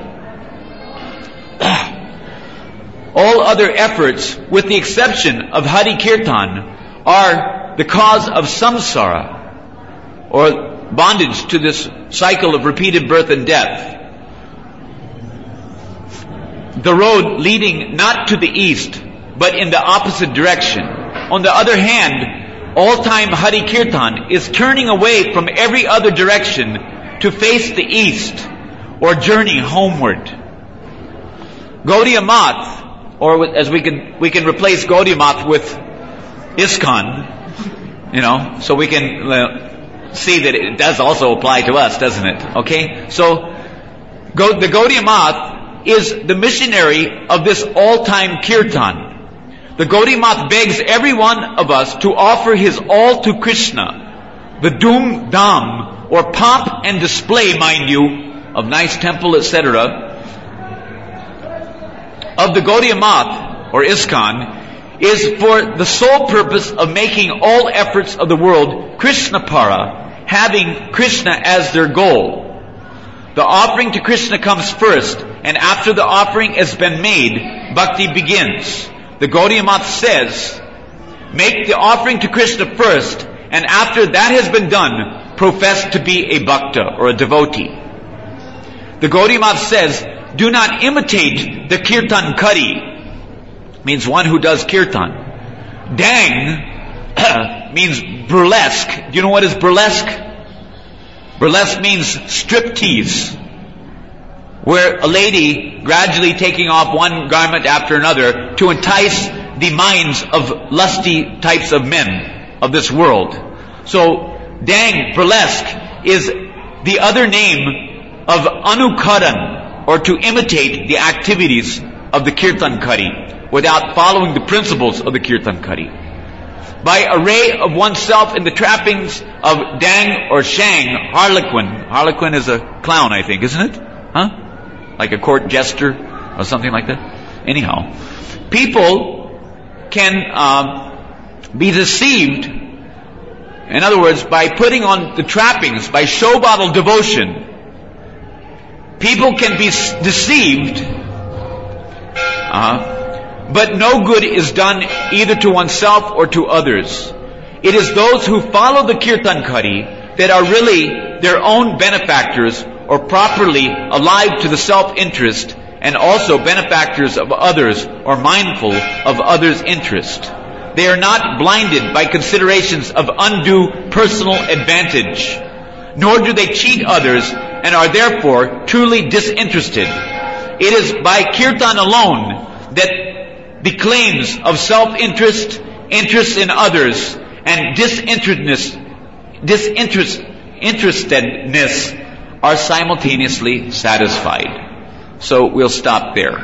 All other efforts, with the exception of Hari Kirtan, are the cause of samsara, or bondage to this cycle of repeated birth and death. The road leading not to the east, but in the opposite direction. On the other hand, all-time Hari Kirtan is turning away from every other direction to face the east, or journey homeward. Gaudiya Math, or as we can we can replace Gaudiya Math with ISKCON, you know, so we can uh, see that it does also apply to us, doesn't it? Okay? So, go, the Gaudiya Math is the missionary of this all-time Kirtan. The Gaudiya Math begs every one of us to offer his all to Krishna. The Dhoom Dham, or pomp and display, mind you, of nice temple, et cetera, of the Gaudiya Math, or ISKCON, is for the sole purpose of making all efforts of the world Krishna-para, having Krishna as their goal. The offering to Krishna comes first, and after the offering has been made, bhakti begins. The Gaudiya Math says, make the offering to Krishna first, and after that has been done, profess to be a bhakta, or a devotee. The Gaudiya Math says, do not imitate the Kirtan Kari, means one who does Kirtan. Dang means burlesque. Do you know what is burlesque? Burlesque means striptease, where a lady gradually taking off one garment after another to entice the minds of lusty types of men of this world. So, dang, burlesque, is the other name of anukaran, or to imitate the activities of the Kirtan Kari, without following the principles of the Kirtan Kari. By array of oneself in the trappings of dang or shang, harlequin. Harlequin is a clown, I think, isn't it? Huh? Like a court jester or something like that. Anyhow, people can um, be deceived. In other words, by putting on the trappings, by show bottle devotion, people can be deceived. Uh-huh. But no good is done either to oneself or to others. It is those who follow the Kirtan Kari that are really their own benefactors, or properly alive to the self-interest, and also benefactors of others, or mindful of others' interest. They are not blinded by considerations of undue personal advantage, nor do they cheat others, and are therefore truly disinterested. It is by Kirtan alone that the claims of self-interest, interest in others, and disinterestedness, disinterestedness are simultaneously satisfied. So we'll stop there.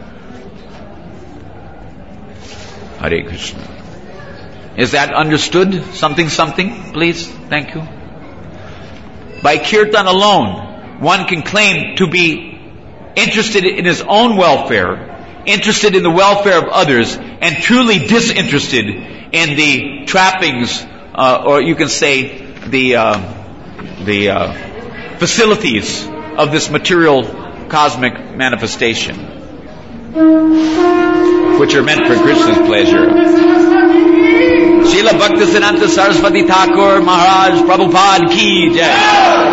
Hare Krishna. Is that understood? Something, something, please? Thank you. By Kirtan alone, one can claim to be interested in his own welfare, interested in the welfare of others, and truly disinterested in the trappings, uh, or you can say the uh, the uh, facilities of this material cosmic manifestation, which are meant for Krishna's pleasure. Srila Bhaktisiddhanta Saraswati Thakur Maharaj Prabhupada Ki Jai.